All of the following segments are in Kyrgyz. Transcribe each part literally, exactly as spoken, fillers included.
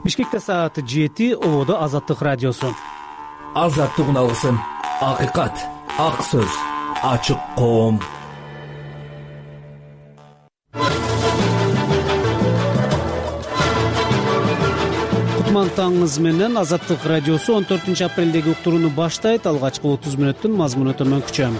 Бишкекте саат жети, ободо Азаттык радиосу. Азаттык үналгысын, акыйкат, ак сөз, ачык коом. Кутман таңыңыз менен Азаттык радиосу он төртүнчү апрелдеги уктурууну баштайт. Алгачкы отуз мүнөттүн мазмуну төмөнкүчө.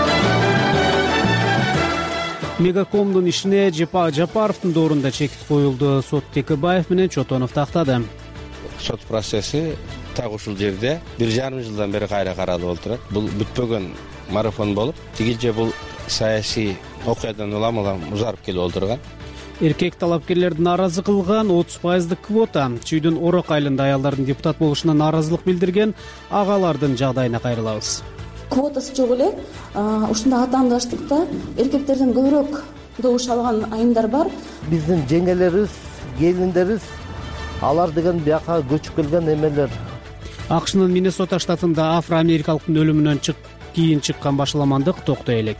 Мегакомдун ишине Жапа Жапаровдун доорунда чекит коюлду. Сот Текебаев менен Чотонов тактады. Сот процесси так ушул жерде бир жарым жылдан бери кайра каралып отурат. Бул бүтпөгөн марафон болуп, тигилже бул саясий окуядан улам улам узарып келип отурган. Эркек талапкерлерди нааразы кылган отуз пайыздык квота. Чүйдүн Орок айылында аялдардын депутат болушуна нааразылык билдирген агалардын жагдайына кайрылабыз. Квотасы жок эле. Ушундай атаандаштыкта эркектерден көбүрөөк добуш алган айымдар бар. Биздин жеңелерибиз, келиндерибиз алар деген бияка көчүп келген эмелер. АКШнын Миннесота штатында афро-америкалыктын өлүмүнөн кийин чыккан башаламандык токтой элек.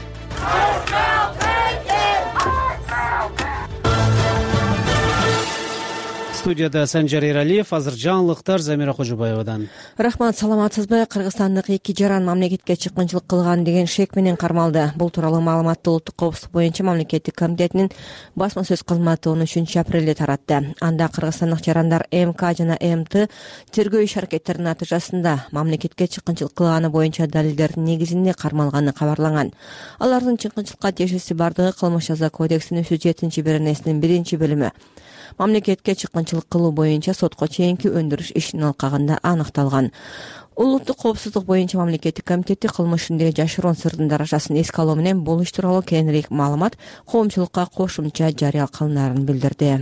Студияда Санжар Эралиев, азыр жаңылыктар Замира Кожобаевадан. Рахмат, саламатсызбы? Кыргызстандык эки жаран мамлекетке чыккынчылык кылган деген шек менен кармалды. Бул тууралуу маалыматты Улуттук коопсуздук боюнча мамлекеттик комитетинин басма сөз кызматы он үчүнчү апрелде таратты. Анда кыргызстандык жарандар МК жана МТ тергөө иш аракеттеринин натыйжасында мамлекетке чыккынчылык кылганы боюнча далилдердин негизинде кармалганы кабарланган. Алардын чыккынчылыкка тиешеси бардыгы Кылмыш жаза кодексинин үч жүз жетинчи беренесинин биринчи бөлүмү. Мамлекетке чыккынчылык кылуу боюнча сотко чейинки өндүрүш ишинин алкагында аныкталган. Улуттук коопсуздук боюнча мамлекеттик комитети кылмыш ишинде жашыруун сырдын даражасын эске алуу менен бул иш тууралуу кеңирээк маалымат коомчулукка кошумча жарыя кылынаарын билдирди.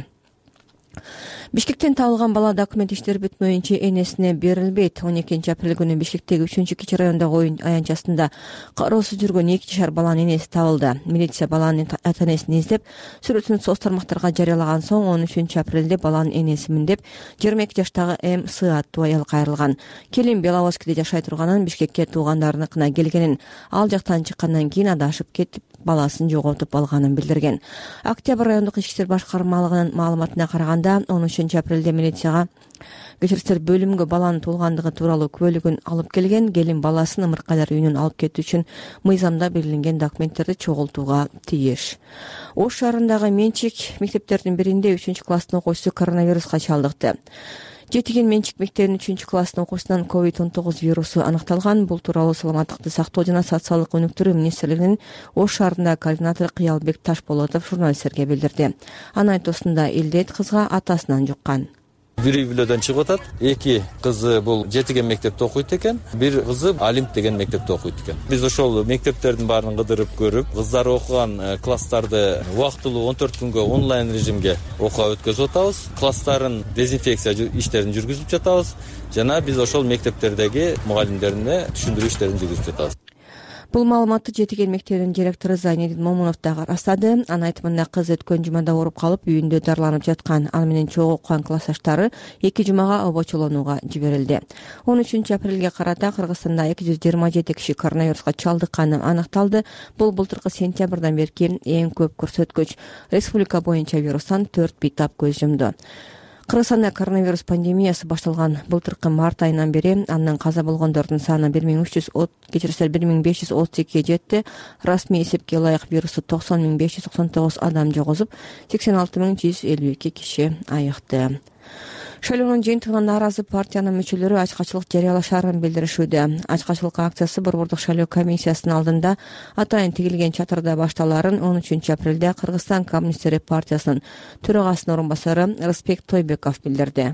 Бишкектен табылган бала документ иштери бүтмөйүнчө энесине берилбейт. он экинчи апрель күнү Бишкектеги үчүнчү кичи райондогу оюн аянтчасында кароосуз жүргөн эки жашар баланын энеси табылды. Милиция баланын ата-энесин издеп, сүрөтүн соц тармактарга жарыялаган соң он үчүнчү апрелде баланын энесимин деп жыйырма эки жаштагы М С аттуу аял кайрылган. Келин Беловоскиде жашай турганын, Бишкекке туугандарыныкына келгенин, ал жактан чыккандан кийин адашып кетип, баласын жоготуп алганын билдирген. Октябрь райондук ички иштер башкармалыгынын маалыматына караганда он үчүнчү апрелде милицияга кечирistер бөлүмгө баланын туулгандыгы тууралуу күбөлүгүн алып келген. Келин баласын ымыркайлар үйүнөн алып кетүү үчүн мыйзамда белгиленген документтерди чогултууга тийиш. Ош шаарындагы менчик мектептердин биринде үчүнчү класстын окуучусу коронавируска чалдыкты. Жетиген менчик мектебинин үчүнчү класстын окуучусунан ковид он тогуз вирусу аныкталган. Бул тууралуу Саламаттыкты сактоо жана социалдык өнүктүрүү министрлигинин Ош шаарындагы координатору Кыялбек Ташболотов журналисттерге билдирди. Анын айтуусунда илдет кызга атасынан жуккан. Бир үй бүлөдөн чыгып атат. Эки кызы бул жетиген мектепте окуйт экен, бир кызы Олимп деген мектепте окуйт экен. Биз ошол мектептердин баарын кыдырып көрүп, кыздар окуган класстарды убактылуу он төрт күнгө онлайн режимге окууга өткөзүп атабыз. Класстарын дезинфекция иштерин жүргүзүп жатабыз жана биз ошол мектептердеги мугалимдерине түшүндүрүү иштерин жүргүзүп жатабыз. Бул маалыматты Жетиген мектебинин директору Зайнедин Момунов да растады. Анын айтымында кыз өткөн жумада ооруп калып, үйүндө дарыланып жаткан. Аны менен чогуу окуган классташтары эки жумага обочолонууга жиберилди. он үчүнчү апрелге карата Кыргызстанда эки жүз жыйырма жети киши коронавируска чалдыкканы аныкталды. Бул былтыркы сентябрдан берки эң көп көрсөткүч. Республика боюнча вирустан төрт бейтап көз жумду. Кыргызстанда коронавирус пандемиясы башталган былтыркы март айынан бери андан каза болгондордун саны бир миң үч жүз кечирисиз бир миң беш жүз отуз экиге жетти. Расмий эсепке ылайык вирусту токсон миң беш жүз токсон тогуз адам жогозуп, сексен алты миң жүз элүү эки киши айыкты. Шайлоонун жыйынтыгына нааразы партиянын мүчөлөрү ачкачылык жарыялашаарын билдиришүүдө. Ачкачылык акциясы Борбордук шайлоо комиссиясынын алдында атайын тигилген чатырда башталаарын он үчүнчү апрелде Кыргызстан коммунисттер партиясынын төрагасынын орун басары Рысбек Тойбеков билдирди.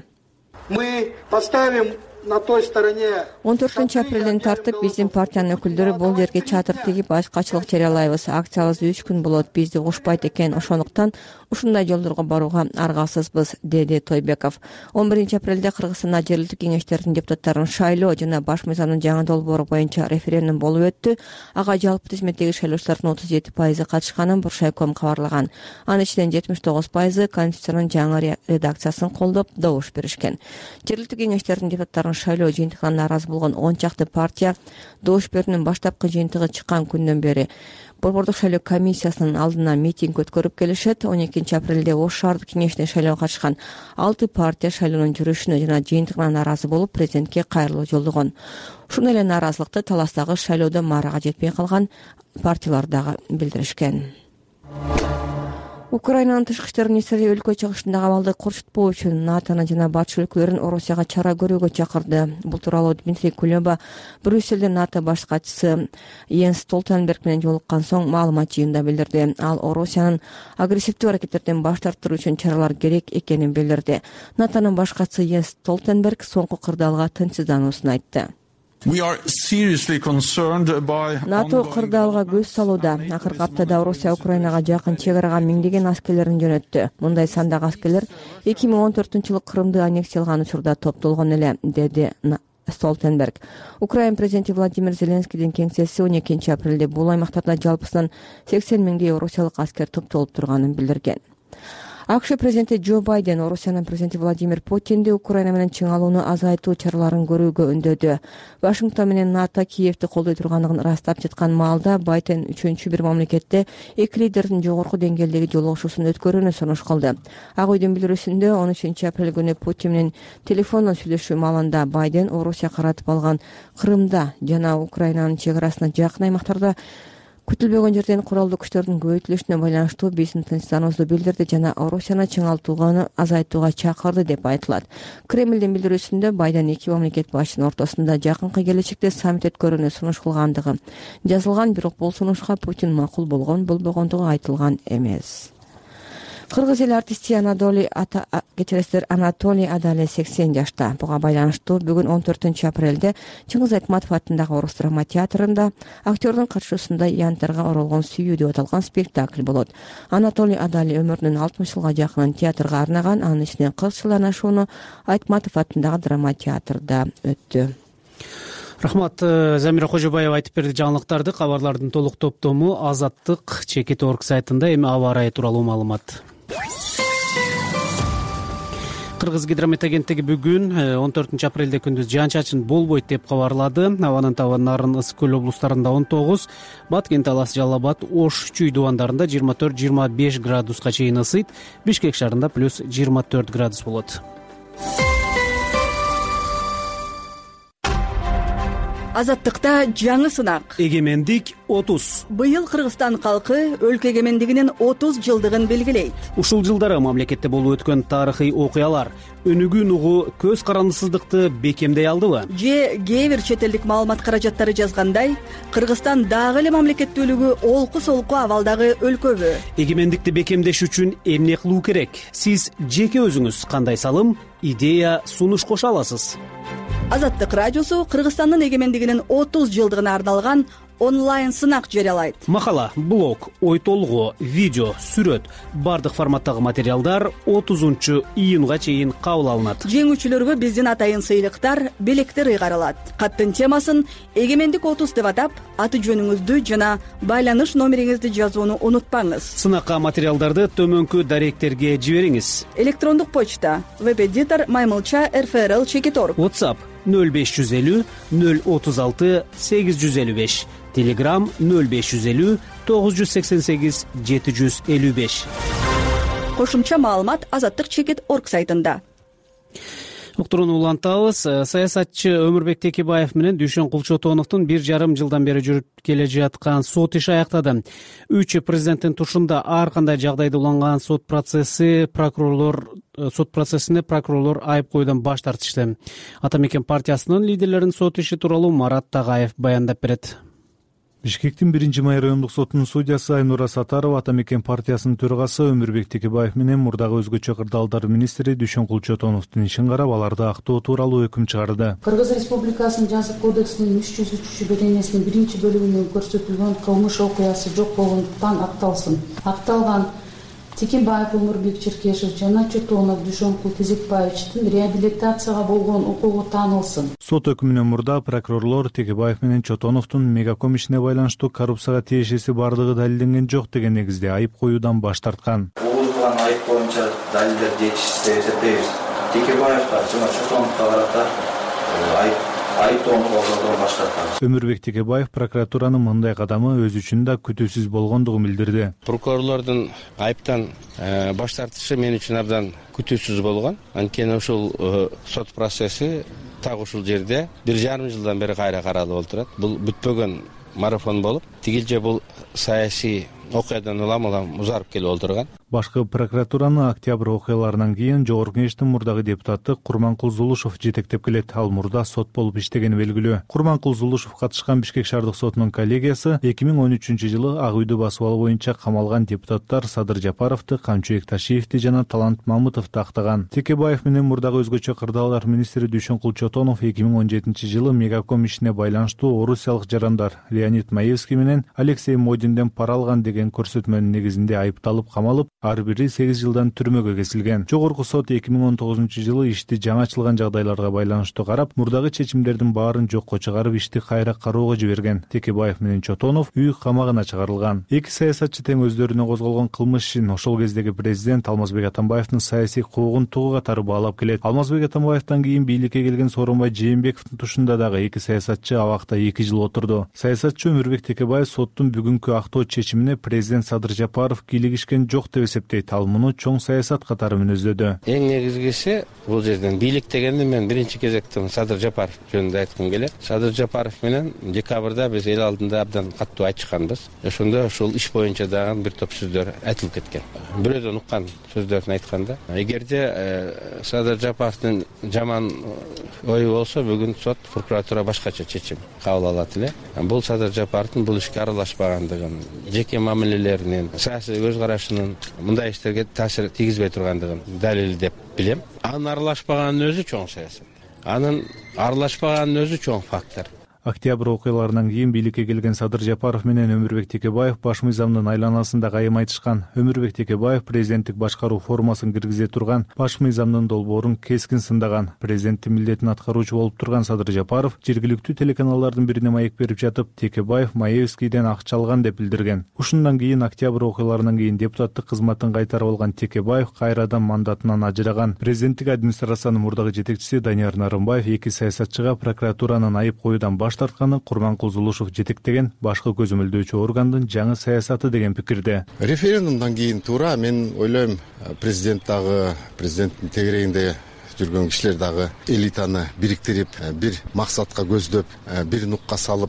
Мы поставим на той стороне. он төртүнчү апрелден тартып биздин партиянын өкүлдөрү бул жерге чатыр тигип ачкачылык жарыялайбыз. Акциябыз үч күн болот. Бизди ушпайт экен. Ошондуктан ушундай жолдорго барууга аргасызбыз, деди Тойбеков. он биринчи апрелде Кыргызстанда жергиликтүү кеңештердин депутаттарын шайлоо жана баш мыйзамдын жаңы долбоору боюнча референдум болуп өттү. Ага жалпы тизметтеги шайлоочулардын отуз жети пайызы катышканын Буршайком кабарлаган. Анын ичинен жетимиш тогуз пайызы Конституциянын жаңы редакциясын колдоп добуш беришкен. Жергиликтүү кеңештердин депутаттарын шайлоо жыйынтыгынан нааразы болгон он чакты партия добуш берүүнүн баштапкы жыйынтыгы чыккан күндөн бери Борбордук шайлоо комиссиясынын алдына митинг өткөрүп келишет. он экинчи апрелде Ош шаардык кеңешине шайлоого катышкан алты партия шайлоонун жүрүшүнө жана жыйынтыгына нааразы болуп, президентке кайрылуу жолдогон. Ушул эле нааразылыкты таластагы шайлоодо маарага жетпей калган партиялар дагы билдиришкен. Украинанын тышкы иштер министри өлкө чыгышындагы абалды корчутпоо үчүн НАТОну жана батыш өлкөлөрүн Орусияга чара көрүүгө чакырды. Бул тууралуу Дмитрий Кулеба Брюссельде НАТО баш катчысы Йенс Столтенберг менен жолуккан соң маалымат жыйында билдирди. Ал Орусиянын агрессивдүү аракеттерден баш тартуу үчүн чаралар керек экенин билдирди. НАТОнун баш катчысы Йенс Столтенберг соңку кырдаалга тынчсыздануусун айтты. НАТО кырдаалга көз салууда. Акыркы аптада Орусия Украинага жакын чек арага миңдеген аскерлерин жөнөттү. Мындай сандагы аскерлер эки миң он төртүнчү жылы Крымды аннексиялган учурда топтолгон эле, деди Столтенберг. Украин президенти Владимир Зеленскийдин кеңсеси он экинчи апрелде бул аймактарда жалпысынан сексен миңдей орусиялык аскер топтолуп турганын билдирген. АКШ президенти Джо Байден Орусиянын президенти Владимир Путинди Украина менен чыңалууну азайтуу чараларын көрүүгө үндөдү. Вашингтон менен НАТО Киевди колдой турганын ырастап жаткан маалда Байден үчүнчү бир мамлекетте эки лидердин жогорку деңгээлдеги жолугушуусун өткөрүүнү сунуш кылды. Ак үйдүн билдирүүсүндө он үчүнчү апрель күнү Путин менен телефондон сүйлөшүү маалында Байден Орусия каратып алган Крымда жана Украинанын чек арасына жакын аймактарда күтүлбөгөн жерден куралдуу күчтөрдүн көбөйтүлүшүнө байланыштуу биздин тынчсыздануубузду билдирди жана Орусияны чыңалтууну азайтууга чакырды деп айтылат. Кремлдин билдирүүсүндө Байден эки мамлекет башчынын ортосунда жакынкы келечекте саммит өткөрүүнү сунуш кылгандыгы жазылган, бирок бул сунушка Путин макул болгон болбогондугу айтылган эмес. Кыргыз эл артисти Анатолий Ата кечиресиздер Анатолий Адале сексен жашта. Буга байланыштуу бүгүн он төртүнчү апрелде Чыңгыз Айтматов атындагы Орус драма театрында актёрдун катышуусунда янтарга оролгон сүйүү деп аталган спектакль болот. Анатолий Адале өмүрүнүн алтымыш жылга жакынын театрга арнаган, анын ичинен кырк жыл ашууну Айтматов атындагы драма театрда өттү. Рахмат, Замира Кожобаева айтып берди жаңылыктарды. Кабарлардын толук топтому Азаттык чекит точка орг сайтында, эми аба ырайы тууралуу маалымат. Кыргыз гидромет агенттиги бүгүн он төртүнчү апрелде күндүз жаан-чачын болбойт деп кабарлады. Абанын табаны Нарын, Ысык көл облустарында он тогуз, Баткен, Талас, Жалал Абад, Ош, Чүй дубандарында жыйырма төрт жыйырма беш градуска чейин ысыйт. Бишкек шаарында плюс жыйырма төрт градус болот. Азаттыкта жаңы сынак. Эгемендик отуз. Быйыл Кыргызстан калкы өлкө эгемендигинин отуз жылдыгын белгилейт. Ушул жылдары мамлекетте болуп өткөн тарыхый окуялар өнүгүүн угу көз карандысыздыкты бекемдей алдыбы? Же кээ бир чет элдик маалымат каражаттары жазгандай, Кыргызстан дагы эле мамлекеттүүлүгү олку-солку абалдагы өлкөбү? Эгемендикти бекемдеш үчүн эмне кылуу керек? Сиз жеке өзүңүз кандай салым, идея, сунуш кошо аласыз? Азаттык радиосу Кыргызстандын эгемендигинин отуз жылдыгына арналган онлайн сынак жарыялайт. Макала, блог, ой толгоо, видео, сүрөт, бардык форматтагы материалдар отузунчу июнга чейин кабыл алынат. Жеңүүчүлөргө биздин атайын сыйлыктар, белектер ыйгарылат. Каттын темасын эгемендик отуз деп атап, аты жөнүңүздү жана байланыш номериңизди жазууну унутпаңыз. Сынакка материалдарды төмөнкү даректерге жибериңиз. Электрондук почта веб-эдитор маймылча эр эф эр эл чекит точка орг. WhatsApp нөл беш жүз элүү нөл отуз алты сегиз жүз элүү беш. Telegram нөл беш жүз элүү тогуз жүз сексен сегиз жети жүз элүү беш. Кошумча маалымат Азаттык чекит точка орг сайтында. Уктурууну улантабыз. Саясатчы Өмүрбек Текебаев менен Дүйшөн Кулчотоновдун бир жарым жылдан бери жүрүп келе жаткан сот иши аяктады. Үч президенттин тушунда ар кандай жагдайда уланган сот процесси прокурорлор сот процессине прокурорлор айып коюудан баш тартышты. Ата Мекен партиясынын лидерлеринин сот иши тууралуу Марат Тагаев баяндап берет. Бишкектин биринчи май райондук сотунун судьясы Айнура Сатарова Ата Мекен партиясынын төрагасы Өмүрбек Текебаев менен мурдагы өзгөчө кырдаалдар министри Дүйшөн Кулчотоновдун ишин карап, аларды актоо тууралуу өкүм чыгарды. Кыргыз Республикасынын Жазык кодексинин үч жүз үчүнчү беренесинин биринчи бөлүгүндө көрсөтүлгөн кылмыш окуясы жок болгондуктан акталсын. Акталган Текебаев Өмүрбек Черкешев жана Чотонов Дүйшөн Култезекбаевичтин реабилитацияга болгон укугу таанылсын. Сот өкүмүнөн мурда прокурорлор Текебаев менен Чотоновдун мегаком ишине байланыштуу коррупцияга тиешеси бардыгы далилденген жок деген негизде айып коюудан баш тарткан. Угулган айып боюнча далилдер жетишсиз деп эсептейбиз. Текебаевга жана Чотоновго карата айып айыптоону колдоодон баш тарткан. Өмүрбек Текебаев прокуратуранын мындай кадамы өзү үчүн да күтүүсүз болгондугун билдирди. Прокурорлордун айыптан баш тартышы мен үчүн абдан күтүүсүз болгон. Анткени ушул сот процесси так ушул жерде бир жарым жылдан бери кайра каралып отурат. Бул бүтпөгөн марафон болуп, тигилже бул саясий окуядан улам улам узарып келип отурган. Башкы прокуратураны октябрь окуяларынан кийин Жогорку Кеңештин мурдагы депутаты Курманкул Зулушев жетектеп келет. Ал мурда сот болуп иштегени белгилүү. Курманкул Зулушев катышкан Бишкек шаардык сотунун коллегиясы эки миң он үчүнчү жылы Ак үйдү басып алуу боюнча камалган депутаттар Садыр Жапаровду, Камчыбек Ташиевди жана Талант Мамытовду актаган. Текебаев менен мурдагы өзгөчө кырдаалдар министри Дүйшөнкул Чотонов эки миң он жетинчи жылы Мегаком ишине байланыштуу орусиялык жарандар Леонид Маевский менен Алексей Модинден пара алган деген көрсөтмөнүн негизинде айыпталып камалып, ар бири сегиз жылдан түрмөгө кесилген. Жогорку сот эки миң он тогузунчу жылы ишти жаңы ачылган жагдайларга байланыштуу карап, мурдагы чечимдердин баарын жокко чыгарып, ишти кайра кароого жиберген. Текебаев менен Чотонов үй камагына чыгарылган. Эки саясатчы тең өздөрүнө козголгон кылмыш ишин ошол кездеги президент Алмазбек Атамбаевдин саясий куугунтугу катары баалап келет. Алмазбек Атамбаевден кийин бийликке келген Сооронбай Жээнбековдун тушунда дагы эки саясатчы абакта эки жыл отурду. Саясатчы Өмүрбек Текебаев соттун бүгүнкү актоо чечимине президент Садыр Жапаров кийлигишкен жок деп эсептейт. Ал муну чоң саясат катары мүнөздөдү. Эң негизгиси бул жерден бийлик дегенде мен биринчи кезекте Садыр Жапаров жөнүндө айткым келет. Садыр Жапаров менен декабрда биз эл алдында абдан каттуу айтышканбыз. Ошондо ушул иш боюнча дагы бир топ сөздөр айтылып кеткен. Бирөөдөн уккан сөздөрүн айтканда, эгерде Садыр Жапаровдун жаман ою болсо, бүгүн сот, прокуратура башкача чечим кабыл алат эле. Бул Садыр Жапаровдун бул ишке аралашпагандыгын, жеке мамилелеринин, саясий көз карашынын мындай иштерге таасир тийгизбей тургандыгын далил деп билем. Анын аралашпаганын өзү чоң саясат. Анын аралашпаганын өзү чоң фактор. Октябрь окуяларынан кийин бийликке келген Садыр Жапаров менен Өмүрбек Текебаев баш мыйзамдын айланасында кайым айтышкан. Өмүрбек Текебаев президенттик башкаруу формасын киргизе турган баш мыйзамдын долбоорун кескин сындаган. Президенттин милдетин аткаруучу болуп турган Садыр Жапаров жергиликтүү телеканалдардын бирине маек берип жатып, Текебаев Маевскийден акча алган деп билдирген. Ушундан кийин октябрь окуяларынан кийин депутаттык кызматын кайтарып алган Текебаев кайрадан мандатынан ажыраган. Президенттик администрациянын мурдагы жетекчиси Данияр Нарымбаев эки саясатчыга прокуратуранын айып коюудан баш тартканы Курманкул Зулушев жетектеген башкы көзөмөлдөөчү органдын жаңы саясаты деген пикирде. Референдумдан кийин туура мен ойлойм, президент дагы, президенттин тегерегинде жүргөн кишилер дагы элитаны бириктирип, бир максатка көздөп, бир нукка салып,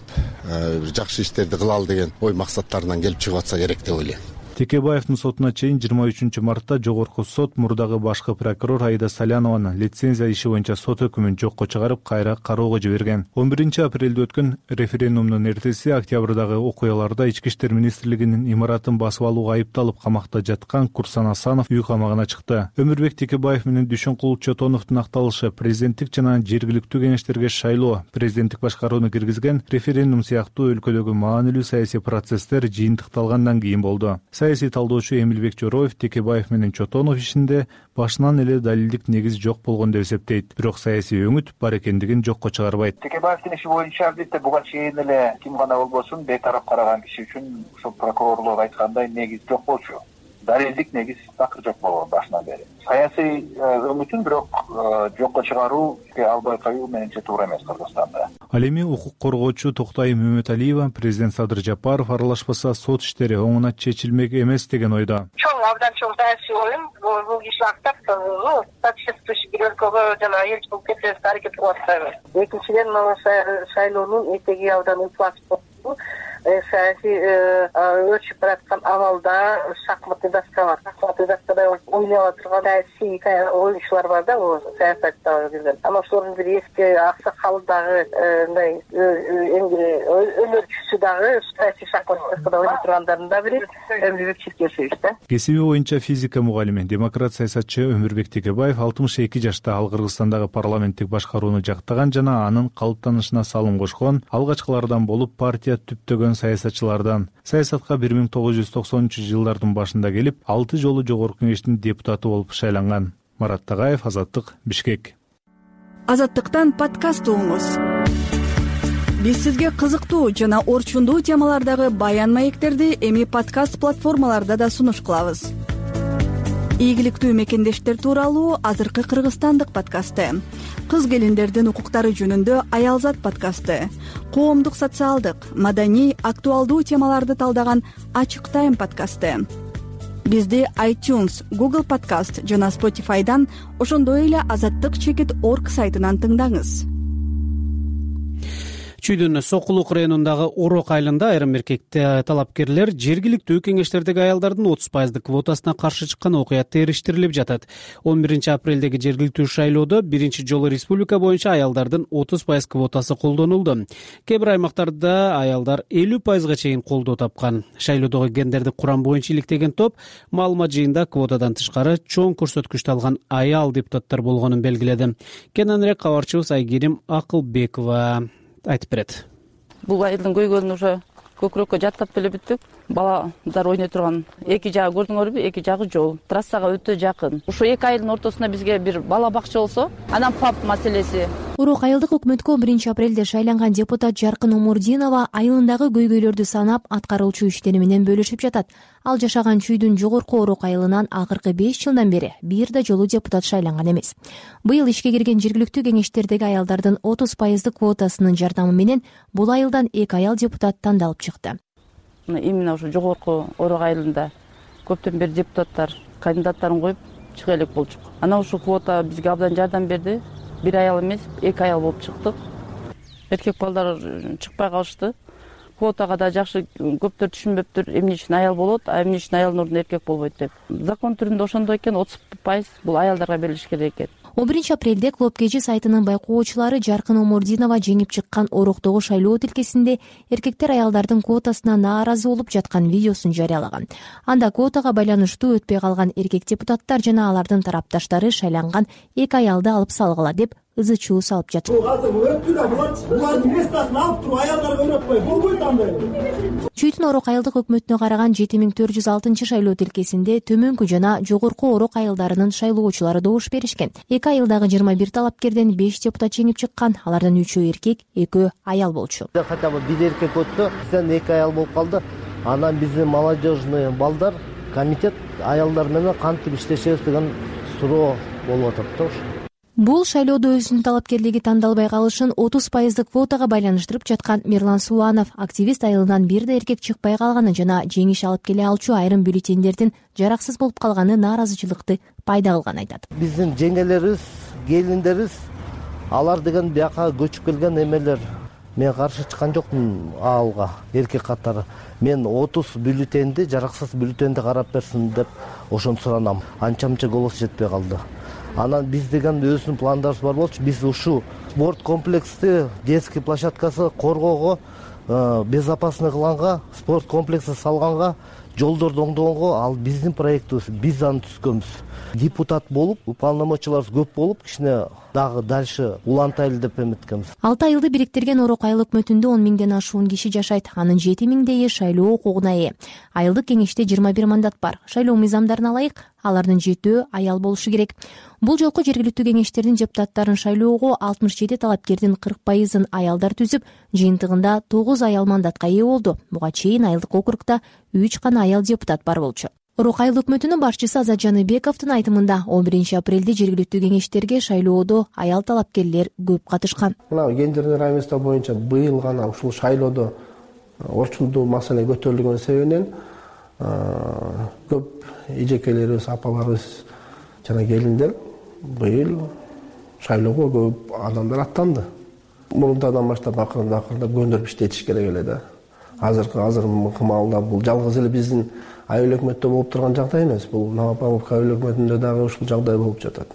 жакшы иштерди кылалы деген ой максаттарынан келип чыгып атса керек деп ойлойм. Текебаевдин сотуна чейин жыйырма үчүнчү мартта Жогорку сот мурдагы башкы прокурор Аида Салянованын лицензия иши боюнча сот өкүмүн жокко чыгарып, кайра кароого жиберген. он биринчи апрелде өткөн референдумдун эртеси октябрдагы окуяларда Ички иштер министрлигинин имаратын басып алууга айыпталып камакта жаткан Курсан Асанов үй камагына чыкты. Өмүрбек Текебаев менен Дүйшөнкул Чотоновдун акталышы президенттик жана жергиликтүү кеңештерге шайлоо, президенттик башкарууну киргизген референдум сыяктуу өлкөдөгү маанилүү саясий процесстер жыйынтыкталгандан кийин болду. Саясий талдоочу Эмилбек Жороев Текебаев менен Чотонов ишинде башынан эле далилдик негиз жок болгон деп эсептейт. Бирок саясий өңүт бар экендигин жокко чыгарбайт. Текебаевдин иши боюнча албетте буга чейин эле ким гана болбосун бейтарап караган киши үчүн ошол прокурорлор айткандай негиз жок болчу. Далилдик негиз такыр жок болгон башынан бери. Саясий өңүтүн бирок жокко чыгаруу албай коюу мененче туура эмес Кыргызстанда. Ал эми укук коргоочу Токтой Мөмөталиева президент Садыр Жапаров аралашпаса сот иштери оңуна чечилмек эмес деген ойдо. Чоң абдан чоң саясий оюм. Бул киши актап, ну, статистикасы бир өлкөгө жана элчи болуп кетсе аракет кылып атпайбы. Экинчиден, шайлоонун этеги абдан упас болду. Саясий өрчүп бараткан абалда шахматный доска бар. Шахматный доскада ойноп турган саясий оюнчулар бар да, ол саясатта жүргөн. Ана ошолордун бир эски аксакалы дагы мындай өнөрчүсү дагы саясий шахматный доскада ойноп тургандардын да бири Өмүрбек Чиркешевич да. Кесиби боюнча физика мугалими, демократ саясатчы Өмүрбек Текебаев алтымыш эки жашта. Ал Кыргызстандагы парламенттик башкарууну жактаган жана анын калыптанышына салым кошкон алгачкылардан болуп партия түптөгөн саясатчылардан. Саясатка бир миң тогуз жүз токсонунчу жылдардын башында келип, алты жолу Жогорку Кеңештин депутаты болуп шайланган. Марат Тагаев, Азаттык, Бишкек. Азаттыктан подкаст угуңуз. Биз сизге кызыктуу жана орчундуу темалардагы баян маектерди эми подкаст платформаларда да сунуш кылабыз. ийгиликтүү мекендештер тууралуу азыркы кыргызстандык подкасты, кыз келиндердин укуктары жөнүндө Аялзат подкасты, коомдук, социалдык, маданий, актуалдуу темаларды талдаган Ачык Тайм подкасты. Бизди iTunes, Google Podcast жана Spotify'дан, ошондой эле азаттык чекит точка орг сайтынан тыңдаңыз. Чүйдүн Сокулук районундагы Орок айылында айрым эркекте талапкерлер жергиликтүү кеңештердеги аялдардын отуз пайыздык квотасына каршы чыккан окуя териштирилип жатат. он биринчи апрелдеги жергиликтүү шайлоодо биринчи жолу республика боюнча аялдардын отуз пайыз квотасы колдонулду. Кээ бир аймактарда аялдар элүү пайызга чейин колдоо тапкан. Шайлоодогу гендердик курам боюнча иликтеген топ маалымат жыйында квотадан тышкары чоң көрсөткүчтү алган аял депутаттар болгонун белгиледи. Кененирээк кабарчыбыз Айгерим Акылбекова айтып берет. Бул айылдын көйгөнүн уже көкүрөккө жаттап деле бүттүк. Баладар ойной турган эки жагы көрдүңөрбү? Эки жагы жол. Трассага өтө жакын. Ушул эки айылдын ортосуна бизге бир бала бакча болсо, анан пап маселеси. Орок айылдык өкмөткө он биринчи апрелде шайланган депутат Жаркын Омурдинова айылындагы көйгөйлөрдү санап, аткаруучу иштери менен бөлүшүп жатат. Ал жашаган чүйдүн жогорку Орок айылынан акыркы беш жылдан бери бир да жолу депутат шайланган эмес. Быйыл ишке кирген жергиликтүү кеңештердеги аялдардын отуз пайыздык квотасынын жардамы менен бул айылдан эки аял депутат тандалып чыкты. Именно ушу жогорку Орок айылында көптөн бери депутаттар кандидаттарын коюп чыга элек болчук. Анан ушул квота бизге абдан жардам берди. Бир аял эмес, эки аял болуп чыктык. Эркек балдар чыкпай калышты. Квотага да жакшы көптөр түшүнбөптүр, эмне үчүн аял болот, а эмне үчүн аялдын ордуна эркек болбойт деп. Закон түрүндө ошондой экен, отуз пайыз бул аялдарга берилиш керек экен. он биринчи апрелде Клоп Кежи сайтынын байкоочулары Жаркын Омурдинова жеңип чыккан Ороктогу шайлоо тилкесинде эркектер аялдардын квотасына нааразы болуп жаткан видеосун жарыялаган. Анда квотага байланыштуу өтпөй калган эркек депутаттар жана алардын тарапташтары шайланган эки аялды алып салгыла деп ызы чуу салып жатышты. Чүйдүн Орок айылдык өкмөтүнө караган жети миң төрт жүз алтынчы шайлоо тилкесинде төмөнкү жана жогорку Орок айылдарынын шайлоочулары добуш беришкен. Эки айылдагы жыйырма бир талапкерден беш депутат жеңип чыккан, алардын үчөө эркек, экөө аял болчу. Хотя бы бир эркек өттү, сен эки аял болуп калды. Анан биздин молодежный балдар комитет аялдар менен кантип иштешебиз деген суроо болуп атат да. Бул шайлоодо өзүнүн талапкерлиги тандалбай калышын отуз пайыздык квотага байланыштырып жаткан Мирлан Суанов активист айылынан бир да эркек чыкпай калганын жана жеңиш алып келе алчу айрым бюллетендердин жараксыз болуп калганы нааразычылыкты пайда кылганын айтат. Биздин жеңелерибиз, келиндерибиз, алар деген бияка көчүп келген эмелер. Мен каршы чыккан жокмун алга эркек катары. Мен отуз бюллетенди, жараксыз бюллетенди карап берсин деп ошону суранам. Анча-мынча голос жетпей калды. Анан биз деген өзүнүн пландарыбыз бар болчу. Биз ушул спорт комплексти, детский площадкасы коргоого, безопасный кылганга, спорт комплекси салганга, жолдорду оңдогонго ал биздин проектибиз, биз аны түзгөнбүз. Депутат болуп, уполномоченныйлар көп болуп, кичине дагы дальше улантайлы деп эметкенбиз. алты айылды бириктирген Орок айыл өкмөтүндө он миңден ашуун киши жашайт. Анын жети миңдейи шайлоо укугуна ээ. Айылдык кеңеште жыйырма бир мандат бар. Шайлоо мыйзамдарына ылайык алардын жетөө аял болушу керек. Бул жолку жергиликтүү кеңештердин депутаттарын шайлоого алтымыш жети талапкердин кырк пайызын аялдар түзүп, жыйынтыгында тогуз аял мандатка ээ болду. Буга чейин айылдык округда үч гана аял депутат бар болчу. Орок айыл өкмөтүнүн башчысы Азат Жаныбековдун айтымында он биринчи апрелде жергиликтүү кеңештерге шайлоодо аял талапкерлер көп катышкан. Мына гендердик равенство боюнча быйыл гана ушул шайлоодо орчундуу маселе көтөрүлгөн себебинен көп эжекелерибиз, апаларыбыз жана келиндер быйыл шайлоого көп адамдар аттанды. Мурунтадан баштап акырындап акырындап көндүрүп иштетиш керек эле да. Азыркы азыркы маалда бул жалгыз эле биздин айыл өкмөттө болуп турган жагдай эмес. Бул Новопавловка айыл өкмөтүндө дагы ушул жагдай болуп жатат.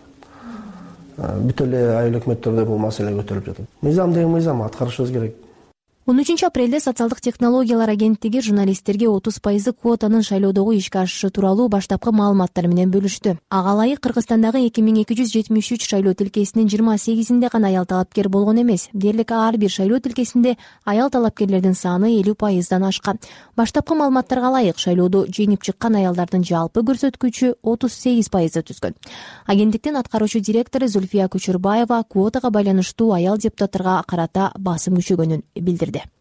Бүт эле айыл өкмөттөрдө бул маселе көтөрүлүп жатат. Мыйзам деген мыйзам, аткарышыбыз керек. он үчүнчү апрелде социалдык технологиялар агенттиги журналисттерге отуз пайыздык квотанын шайлоодогу ишке ашышы тууралуу баштапкы маалыматтар менен бөлүштү. Ага ылайык Кыргызстандагы эки миң эки жүз жетимиш үч шайлоо тилкесинин жыйырма сегизинде гана аял талапкер болгон эмес. Дээрлик ар бир шайлоо тилкесинде аял талапкерлердин саны элүү пайыздан ашкан. Баштапкы маалыматтарга ылайык шайлоодо жеңип чыккан аялдардын жалпы көрсөткүчү отуз сегиз пайызды түзгөн. Агенттиктин аткаруучу директору Зульфия Күчүрбаева квотага байланыштуу аял депутаттарга карата басым күчөгөнүн билдирди.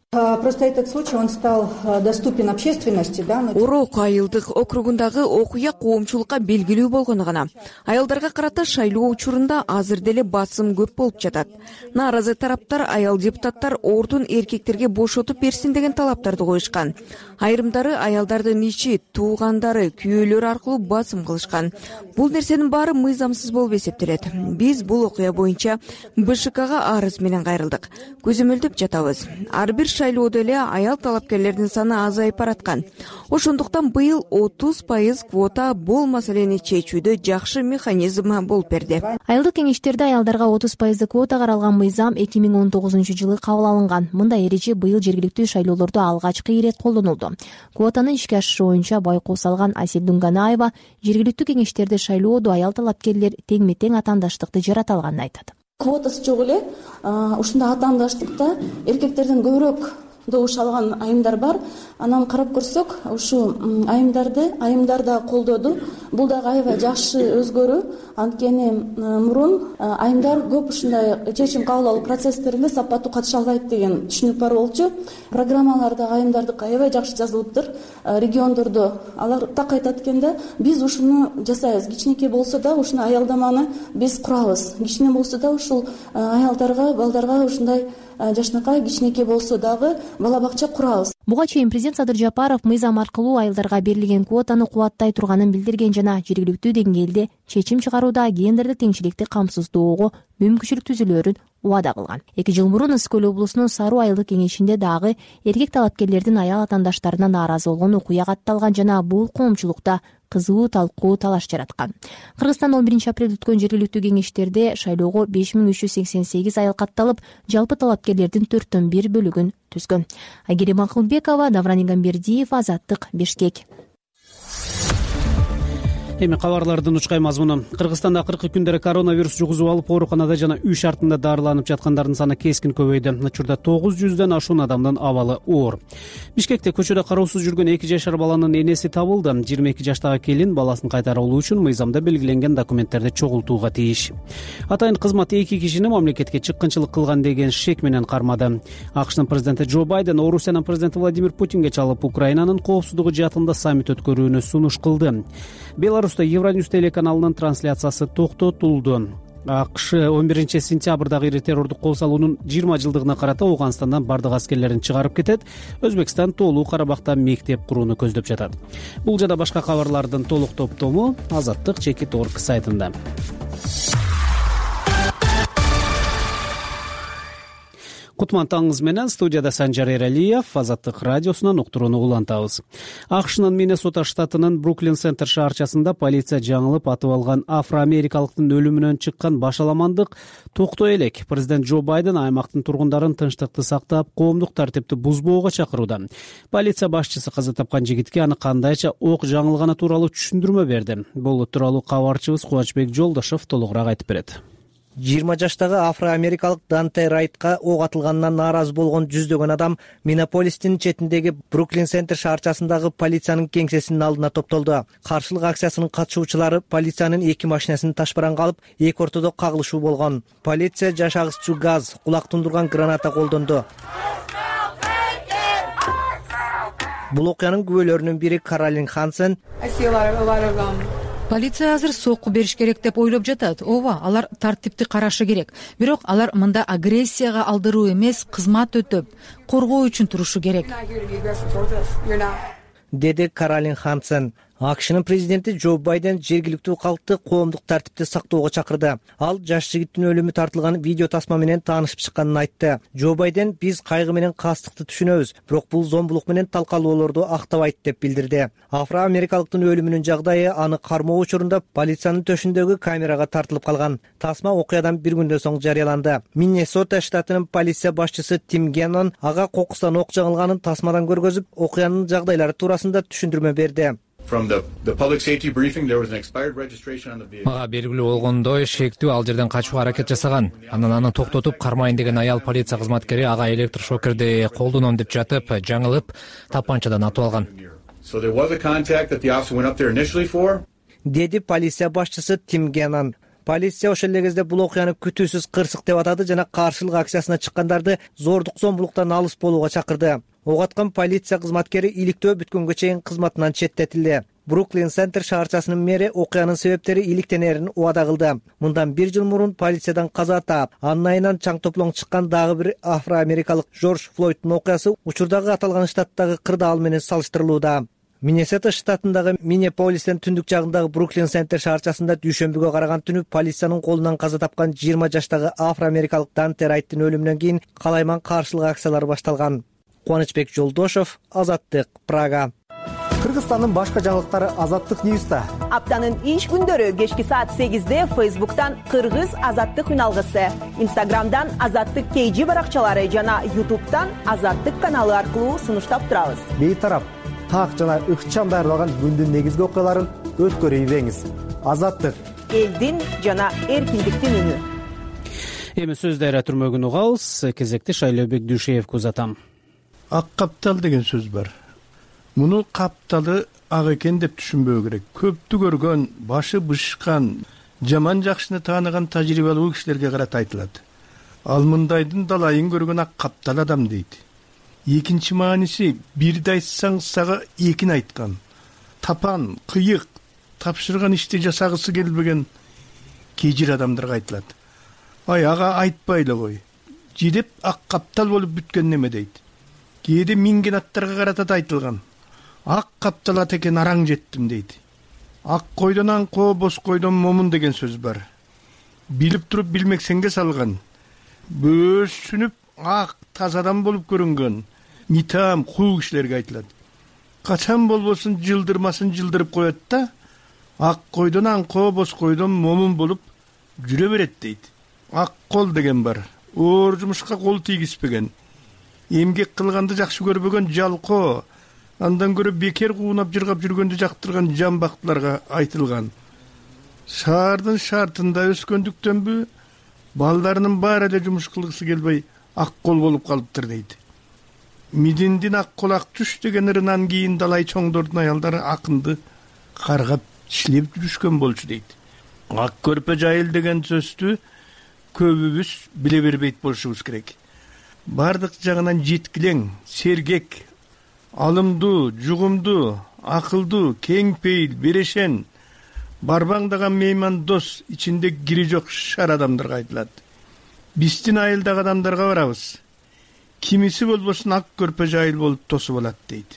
Просто этот случай, он стал доступен общественности, да? Орок айылдык округундагы окуя коомчулукка белгилүү болгону гана. Аялдарга карата шайлоо учурунда азыр деле басым көп болуп жатат. Нааразы тараптар аял депутаттар ордун эркектерге бошотуп берсин деген талаптарды коюшкан. Айрымдары аялдардын ичи, туугандары, күйөөлөрү аркылуу басым кылышкан. Бул нерсенин баары мыйзамсыз болуп эсептелет. Биз бул окуя боюнча БШКга арыз менен кайрылдык. Көзөмөлдөп жатабыз. Ар бир шайлоодо эле аял талапкерлердин саны азайып бараткан. Ошондуктан быйыл отуз пайыз квота бул маселени чечүүдө жакшы механизм болуп берди. Айылдык кеңештерде аялдарга отуз пайыздык квота каралган мыйзам эки миң он тогузунчу жылы кабыл алынган. Мындай эреже быйыл жергиликтүү шайлоолордо алгачкы ирет колдонулду. Квотаны ишке ашыруу боюнча байкоо салган Асель Дунганаева жергиликтүү кеңештерде шайлоодо аял талапкерлер теңме-тең атаандаштыкты жарата алганын айтат. Квотасы жок эле ушундай атаандаштыкта эркектерден көбүрөөк добуш алган айымдар бар. Анан карап көрсөк, ушу айымдарды айымдар да колдоду. Бул дагы аябай жакшы өзгөрүү. Анткени мурун айымдар көп ушундай чечим кабыл алуу процесстеринде сапаттуу катыша албайт деген түшүнүк бар болчу. Программаларда айымдардыкы аябай жакшы жазылыптыр. Региондордо алар так айтат экен-да, биз ушуну жасайбыз. Кичинекей болсо да ушуну аялдаманы биз курабыз. Кичине болсо да ушул аялдарга, балдарга ушундай жашынакай кичинекей болсо дагы бала бакча курабыз. Буга чейин президент Садыр Жапаров мыйзам аркылуу айылдарга берилген квотаны кубаттай турганын билдирген жана жергиликтүү деңгээлде чечим чыгарууда гендердик теңчиликти камсыздоого мүмкүнчүлүк түзүлөөрүн убада кылган. Эки жыл мурун Ысык Көл облусунун Саруу айылдык кеңешинде дагы эркек талапкерлердин аял атаандаштарына нааразы болгон окуя катталган жана бул коомчулукта кызуу талкуу талаш жараткан. Кыргызстанда он биринчи апрелде өткөн жергиликтүү кеңештерде шайлоого беш миң үч жүз сексен сегиз айыл катталып, жалпы талапкерлердин төрттөн бир бөлүгүн түзгөн. Айгерим Акылбекова, Давран Игамбердиев, Азаттык, Бишкек. Эми кабарлардын учкай мазмуну. Кыргызстанда акыркы күндөрү коронавирус жугузуп алып, ооруканада жана үй шартында дарыланып жаткандардын саны кескин көбөйдү. Учурда тогуз жүздөн ашуун адамдын абалы оор. Бишкекте көчөдө кароосуз жүргөн эки жашар баланын энеси табылды. жыйырма эки жаштагы келин баласын кайтарып алуу үчүн мыйзамда белгиленген документтерди чогултууга тийиш. Атайын кызмат эки кишини мамлекетке чыккынчылык кылган деген шек менен кармады. АКШнын президенти Джо Байден Орусиянын президенти Владимир Путинге чалып, Украинанын коопсуздугу жаатында саммит өткөрүүнү сунуш кылды. Беларуста Евроньюз телеканалынын трансляциясы токтотулду. АКШ он биринчи сентябрдагы ири террордук кол салуунун жыйырма жылдыгына карата Ауганстандан бардык аскерлерин чыгарып кетет. Өзбекстан тоолуу Карабакта мектеп курууну көздөп жатат. Бул жана башка кабарлардын толук топтому Азаттык чекит орг сайтында. Кутман таңыңыз менен студияда Санжар Эралиев, Азаттык радиосунан уктурууну улантабыз. АКШнын Миннесота штатынын Бруклин Центр шаарчасында полиция жаңылып атып алган афроамерикалыктын өлүмүнөн чыккан башаламандык токтой элек. Президент Джо Байден аймактын тургундарын тынчтыкты сактап, коомдук тартипти бузбоого чакырууда. Полиция башчысы каза тапкан жигитке аны кандайча ок жаңылганы тууралуу түшүндүрмө берди. Бул тууралуу кабарчыбыз Кубанычбек Жолдошов толугураак айтып берет. жыйырма жаштагы афроамерикалык Данте Райтка ок атылганынан нааразы болгон жүздөгөн адам Миннеаполистин четиндеги Бруклин Центр шаарчасындагы полициянын кеңсесинин алдына топтолду. Каршылык акциясынын катышуучулары полициянын эки машинасын ташбаранга алып, эки ортодо кагылышуу болгон. Полиция жашагыччу газ, кулак тундурган граната колдонду. Бул окуянын күбөлөрүнүн бири Каролин Хансен. Полиция азыр сокку бериш керек деп ойлоп жатат. Ооба, алар тартипти карашы керек. Бирок алар мында агрессияга алдыруу эмес, кызмат өтөп, коргоо үчүн турушу керек. Деди Каролин Хансен. АКШнын президенти Джо Байден жергиликтүү калкты коомдук тартипти сактоого чакырды. Ал жаш жигиттин өлүмү тартылган видео тасма менен таанышып чыкканын айтты. Джо Байден: "Биз кайгы менен кастыкты түшүнөбүз, бирок бул зомбулук менен талкалоолорду актабайт" деп билдирди. Афроамерикалыктын өлүмүнүн жагдайы аны кармоо учурунда полициянын төшүндөгү камерага тартылып калган. Тасма окуядан бир күндөн соң жарыяланды. Миннесота штатынын полиция башчысы Тим Геннон ага кокустан ок жаңылганын тасмадан көргөзүп, окуянын жагдайлары туурасында түшүндүрмө берди. Мага белгилүү болгондой, шектүү ал жерден качууга аракет жасаган. Анан аны токтотуп, кармайын деген аял полиция кызматкери ага электрошокерди колдоном деп жатып, жаңылып, тапанчадан атып алган. Деди полиция башчысы Тим Геннон. Полиция ошол эле кезде бул окуяны күтүүсүз кырсык деп атады жана каршылык акциясына чыккандарды зордук зомбулуктан алыс болууга чакырды. Ок аткан полиция кызматкери иликтөө бүткөнгө чейин кызматынан четтетилди. Бруклин Центр шаарчасынын мэри окуянын себептери иликтенерин убада кылды. Мындан бир жыл мурун полициядан каза таап, анын айынан чаң топлоң чыккан дагы бир афроамерикалык Жорж Флойдтун окуясы учурдагы аталган штаттагы кырдаал менен салыштырылууда. Миннесота штатындагы Миннеаполистен түндүк жагындагы Бруклин Центр шаарчасында дүйшөмбүгө караган түнү полициянын колунан каза тапкан жыйырма жаштагы афроамерикалык Данте Райттын өлүмүнөн кийин калайман каршылык акциялары башталган. Кубанычбек Жолдошов, Азаттык, Прага. Кыргызстандын башка жаңылыктары Азаттык Ньюста. Аптанын иш күндөрү кечки саат сегизде Фейсбуктан Кыргыз Азаттык үналгысы, Инстаграмдан Азаттык кей жи баракчалары жана Ютубтан Азаттык каналы аркылуу сунуштап турабыз. Бейтарап, так жана ыкчам даярдалган күндүн негизги окуяларын өткөрүп ийбеңиз. Азаттык элдин жана эркиндиктин үнү. Эми сөз дайра түрмөгүн угабыз. Кезекти Шайлообек Дүйшеевге узатам. Ак каптал деген сөз бар. Муну капталы ак экен деп түшүнбөө керек. Көптү көргөн, башы бышкан, жаман жакшыны тааныган тажрыйбалуу кишилерге карата айтылат. Ал мындайдын далайын көргөн ак каптал адам дейт. Экинчи мааниси бирди айтсаң сага экин айткан. Тапан, кыйык, тапшырган ишти жасагысы келбеген кежир адамдарга айтылат. Ай ага айтпай эле кой. Жидеп ак каптал болуп бүткөн неме дейт. Кээде минген аттарга карата да айтылган. Ак каптал ат экен араң жеттим дейт. Ак койдон аңко, бос койдон момун деген сөз бар. Билип туруп билмексенге салган. Бөөсүнүп ак тазадан болуп көрүнгөн митам куу кишилерге айтылат. Качан болбосун жылдырмасын жылдырып коет да, ак койдон аңко, бос койдон момун болуп жүрө берет дейт. Ак кол деген бар. Оор жумушка кол тийгизбеген. Эмгек кылганды жакшы көрбөгөн жалко, андан көрө бекер куунап жыргап жүргөндү жактырган жамбактыларга айтылган. Шаардын шартында өскөндүктөнбү, балдарынын баары эле жумуш кылгысы келбей ак кол болуп калыптыр дейт. Мидиндин ак кол ак түш деген ырынан кийин далай чоңдордун аялдары акынды каргап иштеп жүрүшкөн болчу дейт. Ак көрпө жайыл деген сөздү көбүбүз биле бербейт болушубуз керек. Бардык жагынан жеткилең, сергек, алымдуу, жугумдуу, акылдуу, кең пейил, берешен, барбаңдаган мейман дос, ичинде кири жок шар адамдарга айтылат. Биздин айылдагы адамдарга барабыз. Кимиси болбосун ак көрпө жайыл болуп тосуп алат дейт.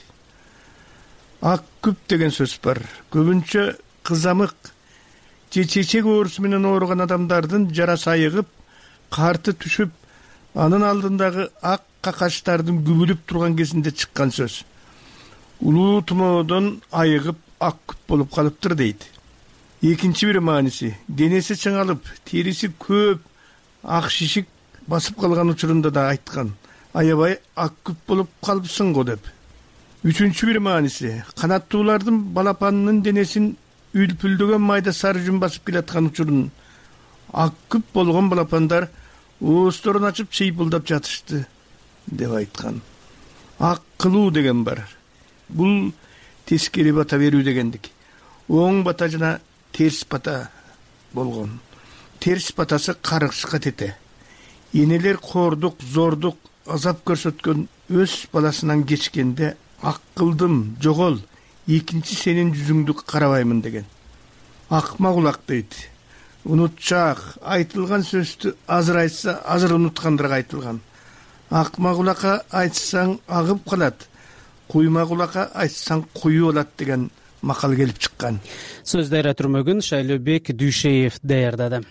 Ак күп деген сөз бар. Көбүнчө кызамык, же чечек оорусу менен ооруган адамдардын жарасы айыгып, карты түшүп, анын алдындагы ак какачтардын күбүлүп турган кезинде чыккан сөз. Улуу тумоодон айыгып ак күп болуп калыптыр дейт. Экинчи бир мааниси, денеси чыңалып, териси көп, ак шишик басып калган учурунда да айткан. Аябай ак күп болуп калыпсың го деп. Үчүнчү бир мааниси, канаттуулардын балапанынын денесин үлпүлдөгөн майда сары жүн басып келаткан учурун ак күп болгон балапандар оосторун ачып чыйпылдап жатышты деп айткан. Ак кылуу деген бар. Бул тескери бата берүү дегендик. Оң бата жана терс бата болгон. Терс батасы каргышка тете. Энелер кордук, зордук, азап көрсөткөн өз баласынан кечкенде ак кылдым, жогол, экинчи сенин жүзүңдү карабаймын деген. Акма кулак дейт. Унутчак, айтылган сөздү азыр айтса, азыр унуткандарга айтылган. Акма кулакка айтсаң агып калат, куйма кулакка айтсаң куюу болот деген макал келип чыккан. Сөз дайра түрмөгүн Шайлообек Дүйшеев даярдады.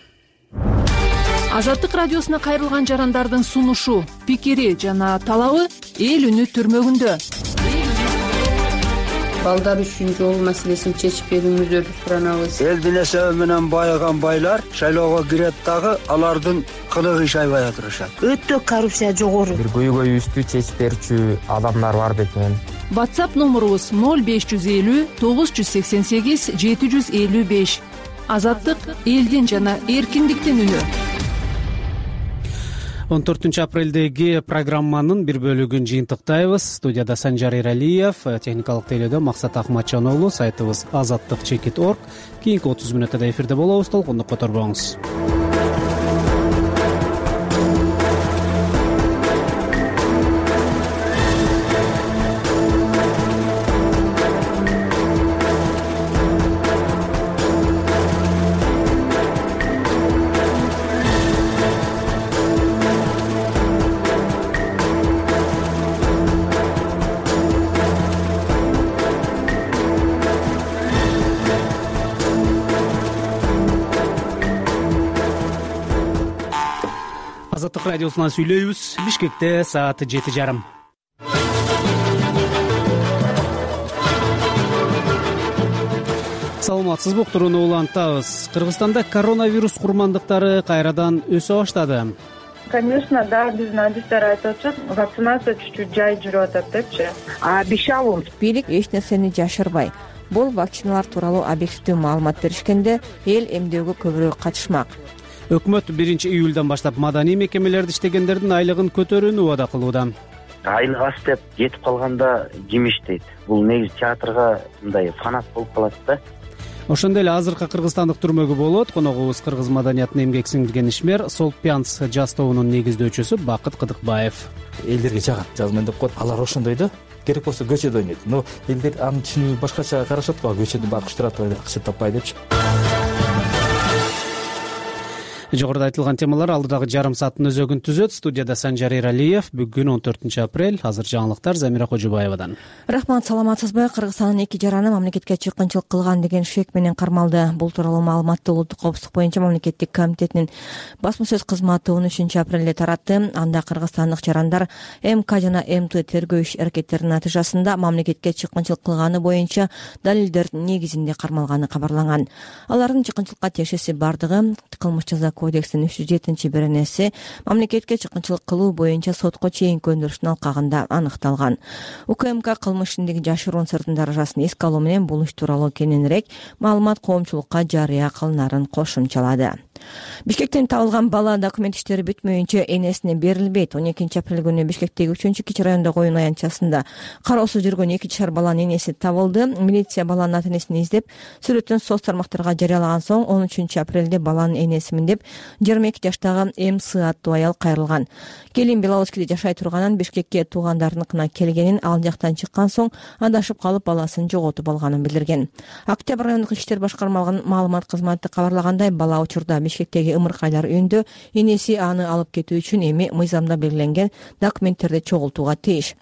Азаттык радиосуна кайрылган жарандардын сунушу, пикири жана талабы эл үнү түрмөгүндө. Балдар үчүн жол маселесин чечип берүүңүздөрдү суранабыз. Элдин эсеби менен байыган байлар шайлоого кирет дагы алардын кылыгы иш аябай атырышат. Өтө коррупция жогору. Бир көйгөйүбүздү чечип берүүчү адамдар бар бекен. WhatsApp номурубуз ноль беш жүз элүү тогуз жүз сексен сегиз жети жүз элүү беш. Азаттык элдин жана эркиндиктин үнү. он төртүнчү апрелдеги программанын бир бөлүгүн жыйынтыктайбыз. Студияда Санжар Эралиев, техникалык тейлөөдө Максат Ахматжануулу, сайтыбыз азаттык чекит точка орг. Кийинки отуз мүнөттө эфирде болобуз. Толкунду которбоңуз. Азаттык радиосунан сүйлөйбүз. Бишкекте саат жети жарым. Саламатсызбы, уктурууну улантабыз. Кыргызстанда коронавирус курмандыктары кайрадан өсө баштады. Конечно, да, биздин адистер айтып атышат, вакцинация чуть-чуть жай жүрүп атат депчи. Обещал. Бийлик эч нерсени жашырбай. Бул вакциналар тууралуу объективдүү маалымат беришкенде эл эмдөөгө көбүрөөк катышмак. Өкмөт биринчи июлдан баштап маданий мекемелерде иштегендердин айлыгын көтөрүүнү убада кылууда. Айлык аз деп жетип калганда ким иштейт? Бул негизи театрга мындай фанат болуп калат да. Ошондой эле азыркы кыргызстандык түрмөгү болот. Коногубуз кыргыз маданиятына эмгек сиңдирген ишмер, Солпянц жаз тобунун негиздөөчүсү Бакыт Кыдыкбаев. Элдерге жагат жазмайын деп коет. Алар ошондой да. Керек болсо көчөдө ойнойт. Но элдер аны түшүнүп башкача карашат го. Көчөдө байкуш турат, акча таппай депчи. Жогоруда айтылган темалар алдыдагы жарым сааттын өзөгүн түзөт. Студияда Санжар Эралиев. Бүгүн он төртүнчү апрель. Азыр жаңылыктар Замира Кожубаевадан. Рахмат, саламатсызбы? Кыргызстандын эки жараны мамлекетке чыккынчылык кылган деген шек менен кармалды. Бул тууралуу маалыматты Улуттук коопсуздук боюнча мамлекеттик комитетинин басма сөз кызматы он үчүнчү апрелде таратты. Анда кыргызстандык жарандар эм ка жана эм тэ тергөө иш аракеттеринин натыйжасында мамлекетке чыккынчылык кылганы боюнча далилдердин негизинде кармалганы кабарланган. Алардын чыккынчылыкка тиешеси бардыгы кылмыш жаза кодексинин үч жүз жетинчи беренеси мамлекетке чыккынчылык кылуу боюнча сотко чейинки өндүрүштүн алкагында аныкталган. УКМК кылмыш ишиндеги жашыруун сырдын даражасын эске алуу менен бул иш тууралуу кененирээк маалымат коомчулукка жарыя кылынарын кошумчалады. Бишкектен табылган бала документ иштери бүтмөйүнчө энесине берилбейт. он экинчи апрель күнү Бишкектеги үчүнчү кичи райондогу оюн аянтчасында кароосуз жүргөн эки жашар баланын энеси табылды. Милиция баланын ата энесин издеп, сүрөтүн соц тармактарга жарыялаган соң он үчүнчү апрелде баланын энесимин деп жыйырма эки жаштагы эм сы аттуу аял кайрылган. Келин Беловодскийде жашай турганын, Бишкекке туугандарыныкына келгенин, ал жактан чыккан соң адашып калып баласын жоготуп алганын билдирген. Октябрь райондук иштер башкармалыгынын маалымат кызматы кабарлагандай, бала учурда Бишкектеги ымыркайлар үйүндө энеси аны алып кетүү үчүн эми мыйзамда белгиленген документтерди чогултууга тийиш.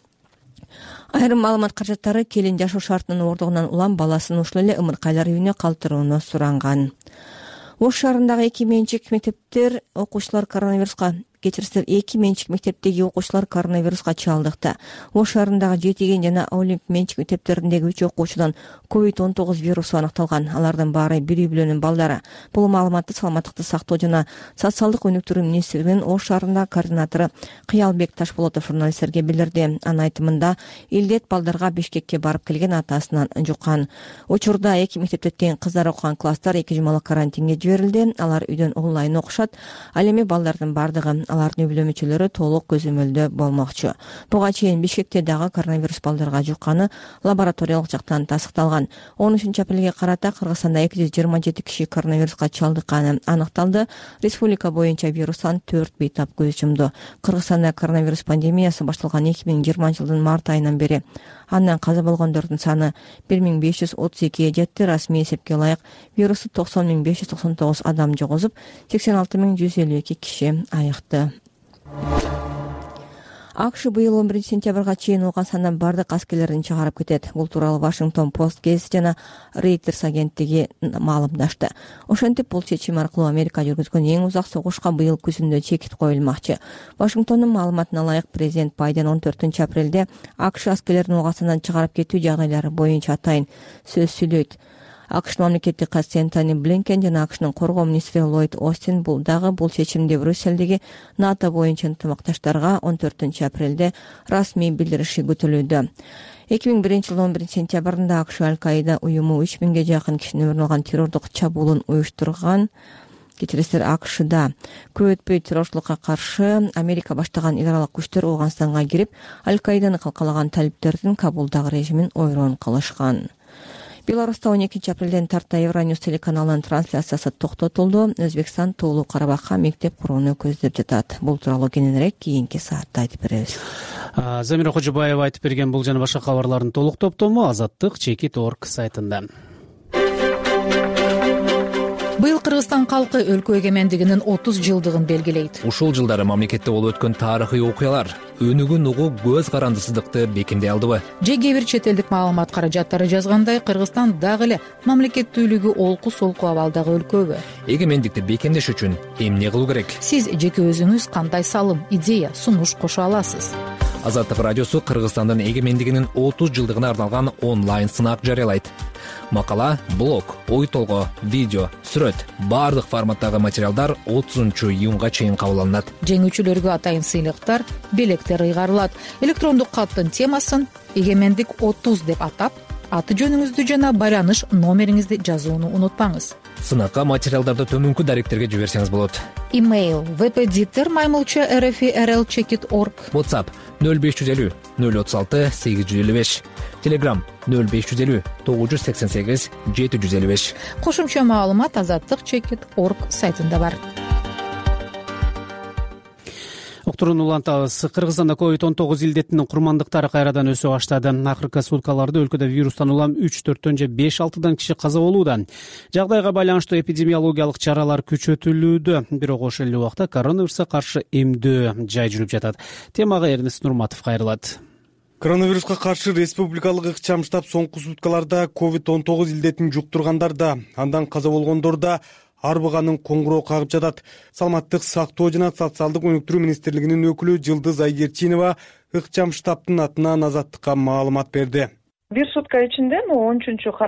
Айрым маалымат каражаттары келин жашоо шартынын ордугунан улам баласын ушул эле ымыркайлар үйүнө калтырууну суранган. Ош шаарындагы эки менчик мектептер окуучулар коронавируска кечирсиздер эки менчик мектептеги окуучулар коронавируска чалдыкты. Ош шаарындагы Жетиген жана Олимп менчик мектептериндеги үч окуучудан ковид он тогуз вирусу аныкталган. Алардын баары бир үй бүлөнүн балдары. Бул маалыматты саламаттыкты сактоо жана социалдык өнүктүрүү министрлигинин Ош шаарындагы координатору Кыялбек Ташболотов журналисттерге билдирди. Анын айтымында, илдет балдарга Бишкекке барып келген атасынан жуккан. Учурда эки мектепте тең кыздар окуган класстар эки жумалык карантинге жиберилди. Алар үйдөн онлайн окушат. Ал эми балдардын бардыгы алардын үй бүлө мүчөлөрү толук көзөмөлдө болмокчу. Буга чейин Бишкекте дагы коронавирус балдарга жукканы лабораториялык жактан тастыкталган. он үчүнчү апрелге карата Кыргызстанда эки жүз жыйырма жети киши коронавируска чалдыкканы аныкталды. Республика боюнча вирустан төрт бейтап көз жумду. Кыргызстанда коронавирус пандемиясы башталган эки миң жыйырманчы жылдын март айынан бери андан каза болгондордун саны бир миң беш жүз отуз экиге жетти. Расмий эсепке ылайык вирусту токсон миң беш жүз токсон тогуз адам жогозуп, сексен алты миң жүз элүү эки киши айыкты. АКШ быйыл он биринчи сентябрга чейин Ооганстандан бардык аскерлерин чыгарып кетет. Бул тууралуу Вашингтон Пост гезити жана Reuters агенттиги маалымдашты. Ошентип, бул чечим аркылуу Америка жүргүзгөн эң узак согушка быйыл күзүндө чекит коюлмакчы. Вашингтондун маалыматына ылайык, президент Байден он төртүнчү апрелде АКШ аскерлерин Ооганстандан чыгарып кетүү жагдайлары боюнча атайын сөз сүйлөйт. АКШнын мамлекеттик катчысы Энтони Блинкен жана АКШнын коргоо министри Ллойд Остин бул дагы бул чечимди Брюссельдеги НАТО боюнча ынтымакташтарга он төртүнчү апрелде расмий билдириши күтүлүүдө. эки миң биринчи жылдын он биринчи сентябрында АКШ Аль-Каида уюму үч миңге жакын кишинин өмүрүн алган террордук чабуулун уюштурган кечиресиздер акшда көп өтпөй террорчулукка каршы Америка баштаган эл аралык күчтөр Ооганстанга кирип Аль-Каиданы калкалаган талиптердин Кабулдагы режимин ойрон кылышкан. Беларуста он экинчи апрелден тарта Евроньюс телеканалынын трансляциясы токтотулду. Өзбекстан Тоолуу Карабакка мектеп курууну көздөп жатат. Бул тууралуу кененирээк кийинки саатта айтып беребиз. Замира Кожобаева айтып берген бул жана башка кабарлардын толук топтому Азаттык чекит точка орг сайтында. Быйыл Кыргызстан калкы өлкө эгемендигинин отуз жылдыгын белгилейт. Ушул жылдары мамлекетте болуп өткөн тарыхый окуялар өнүгүн угуу көз карандысыздыкты бекемдей алдыбы? Же кээ бир чет элдик маалымат каражаттары жазгандай, Кыргызстан дагы эле мамлекеттүүлүгү олку солку абалдагы өлкөбү? Эгемендикти бекемдеш үчүн эмне кылуу керек? Сиз жеке өзүңүз кандай салым, идея, сунуш кошо аласыз? Азаттык радиосу Кыргызстандын эгемендигинин отуз жылдыгына арналган онлайн сынак жарыялайт. Макала, блог, ой толгоо, видео, сүрөт, баардык форматтагы материалдар отузунчу июнга чейин кабыл алынат. Жеңүүчүлөргө атайын сыйлыктар, белектер ыйгарылат. Электрондук каттын темасын эгемендик отуз деп атап, аты жөнүңүздү жана байланыш номериңизди жазууну унутпаңыз. Сынакка материалдарды төмөнкү даректерге жиберсеңиз болот. Имейл впдиктер маймылча rfrl чекит точка орг. WhatsApp нөл беш жүз элүү нөл отуз алты сегиз жүз элүү беш. Telegram нөл беш жүз элүү тогуз жүз сексен сегиз жети жүз элүү беш. Кошумча маалымат азаттык чекит точка орг сайтында бар. Уктурууну улантабыз. Кыргызстанда ковид он тогуз илдетинин курмандыктары кайрадан өсө баштады. Акыркы суткаларда өлкөдө вирустан улам үч төрттөн же беш алтыдан киши каза болууда. Жагдайга байланыштуу эпидемиологиялык чаралар күчөтүлүүдө. Бирок ошол эле убакта коронавируска каршы эмдөө жай жүрүп жатат. Темага Эрнест Нурматов кайрылат. Коронавируска каршы республикалык ыкчам штаб соңку суткаларда ковид он тогуз илдетин жуктургандар да, андан каза болгондор да арбыганын коңгуроо кагып жатат. Саламаттык сактоо жана социалдык өнүктүрүү министрлигинин өкүлү Жылдыз Айгерчинова ыкчам штабтын атынан Азаттыкка маалымат берди. Бир сутка ичинде он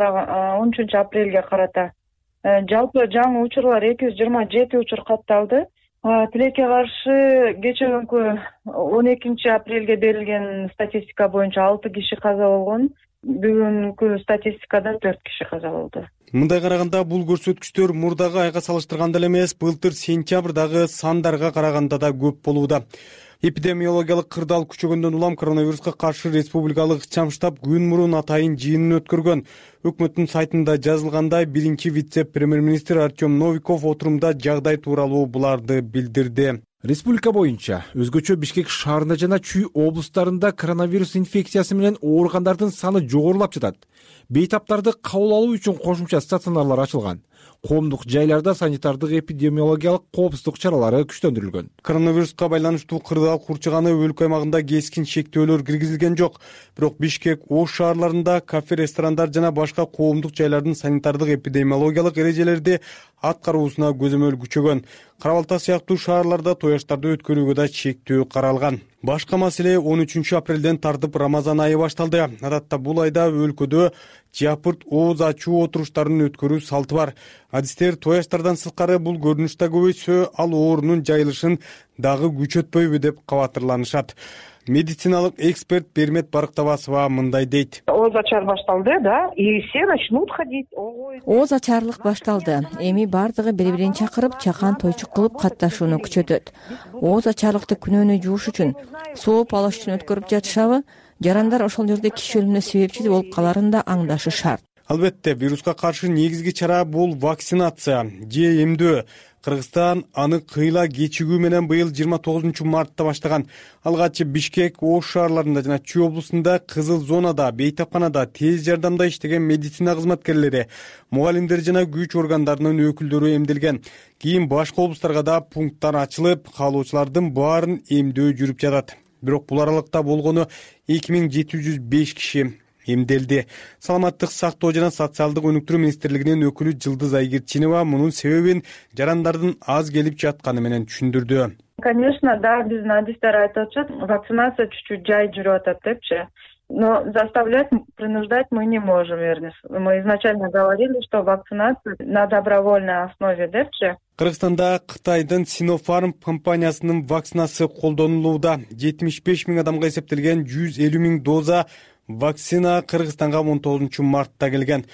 үчүнчү апрелге карата жалпы жаңы учурлар эки жүз жыйырма жети учур катталды. Тилекке каршы кечеүнкү он экинчи апрелге берилген статистика боюнча алты киши каза болгон. Бүгүнкү статистикада төрт киши каза болду. Мындай караганда бул көрсөткүчтөр мурдагы айга салыштырганда эле эмес, былтыр сентябрдагы сандарга караганда да көп болууда. Эпидемиологиялык кырдаал күчөгөндөн улам коронавируска каршы республикалык ыкчам штаб күн мурун атайын жыйынын өткөргөн. Өкмөттүн сайтында жазылгандай, биринчи вице-премьер-министр Артем Новиков отурумда жагдай тууралуу буларды билдирди. Республика боюнча өзгөчө Бишкек шаарында жана Чүй облустарында коронавирус инфекциясы менен ооругандардын саны жогорулап жатат. Бейтаптарды кабыл алуу үчүн кошумча стационарлар ачылган. Коомдук жайларда санитардык эпидемиологиялык коопсуздук чаралары күчтөндүрүлгөн. Коронавируска байланыштуу кырдаал курчаганы өлкө аймагында кескин шектөөлөр киргизилген жок. Бирок Бишкек, Ош шаарларында кафе, ресторандар жана башка коомдук жайлардын санитардык эпидемиологиялык эрежелерди аткаруусуна көзөмөл күчөгөн. Кара Балта сыяктуу шаарларда тояштарды өткөрүүгө да чектөө каралган. Башка маселе он үчүнчү апрелден тартып Рамазан айы башталды. Адатта бул айда өлкөдө жапырт ооз ачуу отуруштарын өткөрүү салты бар. Адистер тояштардан сырткары бул көрүнүш да көбөйсө, ал оорунун жайылышын дагы күчөтпөйбү деп кабатырланышат. Медициналык эксперт Бермет Барктабасова мындай дейт. Ооз ачар башталды, да, и все начнут ходить. Ооз ачарлык башталды. Эми бардыгы бири-бирин чакырып, чакан тойчук кылып катташууну күчөтөт. Ооз ачарлыкты күнөөнө жууш үчүн, сооп алыш үчүн өткөрүп жатышабы? Жарандар ошол жерде киши өлүмүнө себепчи болуп каларын да аңдашы шарт. Албетте, вируска каршы негизги чара бул вакцинация же эмдөө. Кыргызстан аны кыйла кечигүү менен быйыл жыйырма тогузунчу мартта баштаган. Алгачы Бишкек, Ош шаарларында жана Чүй облусунда кызыл зонада, бейтапканада тез жардамда иштеген медицина кызматкерлери, мугалимдер жана күч органдарынын өкүлдөрү эмделген. Кийин башка облустарга да пункттар ачылып, каалоочулардын баарын эмдөө жүрүп жатат. Бирок бул аралыкта болгону эки миң жети жүз беш киши эмделди. Саламаттык сактоо жана социалдык өнүктүрүү министрлигинин өкүлү Жылдыз Айгерчинова мунун себебин жарандардын аз келип жатканы менен түшүндүрдү. Конечно, да, биздин адистер айтып атышат, вакцинация чуть-чуть жай жүрүп атат депчи. Но заставлять, принуждать мы не можем, Эрнест. Мы изначально говорили, что вакцинация на добровольной основе депчи. Кыргызстанда Кытайдын Sinopharm компаниясынын вакцинасы колдонулууда. жетимиш беш миң адамга эсептелген жүз элүү миң доза вакцина Кыргызстанга он тогузунчу мартта келген.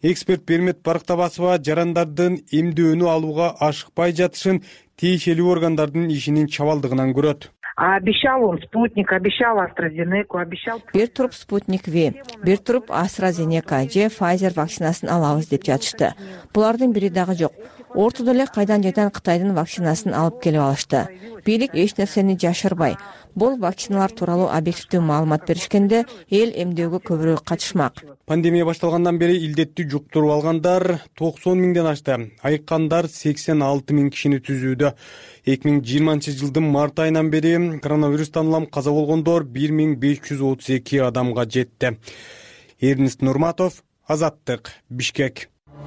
эксперт Бермет Барктабасова жарандардын эмдөөнү алууга ашыкпай жатышын тиешелүү органдардын ишинин чабалдыгынан көрөт. Обещал он спутник, обещал AstraZeneca, обещал... Бир туруп спутник V, бир туруп AstraZeneca же Pfizer вакцинасын алабыз деп жатышты. Булардын бири дагы жок. Ортодо эле кайдан жайдан Кытайдын вакцинасын алып келип алышты. Бийлик эч нерсени жашырбай. Бул вакциналар тууралуу объективдүү маалымат беришкенде эл эмдөөгө көбүрөөк катышмак. Пандемия башталгандан бери илдетти жуктуруп алгандар токсон миңден ашты. Айыккандар сексен алты миң кишини түзүүдө. эки миң жыйырманчы жылдын март айынан бери коронавирустан улам каза болгондор бир миң беш жүз отуз эки адамга жетти. Эрнест Нурматов, Азаттык, Бишкек.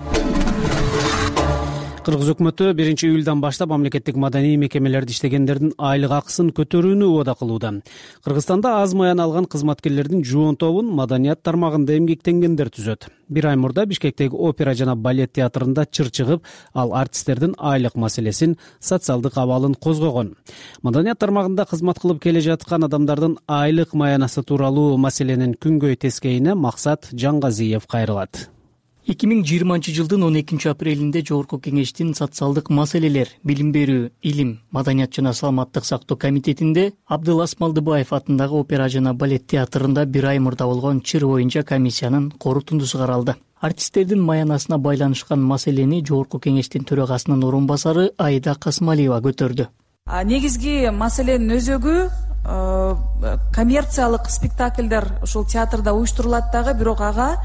Кыргыз өкмөтү биринчи июлдан баштап мамлекеттик маданий мекемелерде иштегендердин айлык акысын көтөрүүнү убада кылууда. Кыргызстанда аз маян алган кызматкерлердин жоон тобун маданият тармагында эмгектенгендер түзөт. Бир ай мурда Бишкектеги опера жана балет театрында чыр чыгып, ал артисттердин айлык маселесин, социалдык абалын козгогон. Маданият тармагында кызмат кылып келе жаткан адамдардын айлык маянасы тууралуу маселенин күнгөй тескейине Максат Жангазиев кайрылат. эки миң жыйырманчы жылдын он экинчи апрелинде Жогорку Кеңештин социалдык маселелер, билим берүү, илим, маданият жана саламаттык сактоо комитетинде Абдылас Малдыбаев атындагы опера жана балет театрында бир ай мурда болгон чыр боюнча комиссиянын корутундусу каралды. Артисттердин маянасына байланышкан маселени Жогорку Кеңештин төрагасынын орун басары Айда Касмалиева көтөрдү. Негизги маселенин өзөгү коммерциялык спектакльдер ушул театрда уюштурулат дагы, бирок ага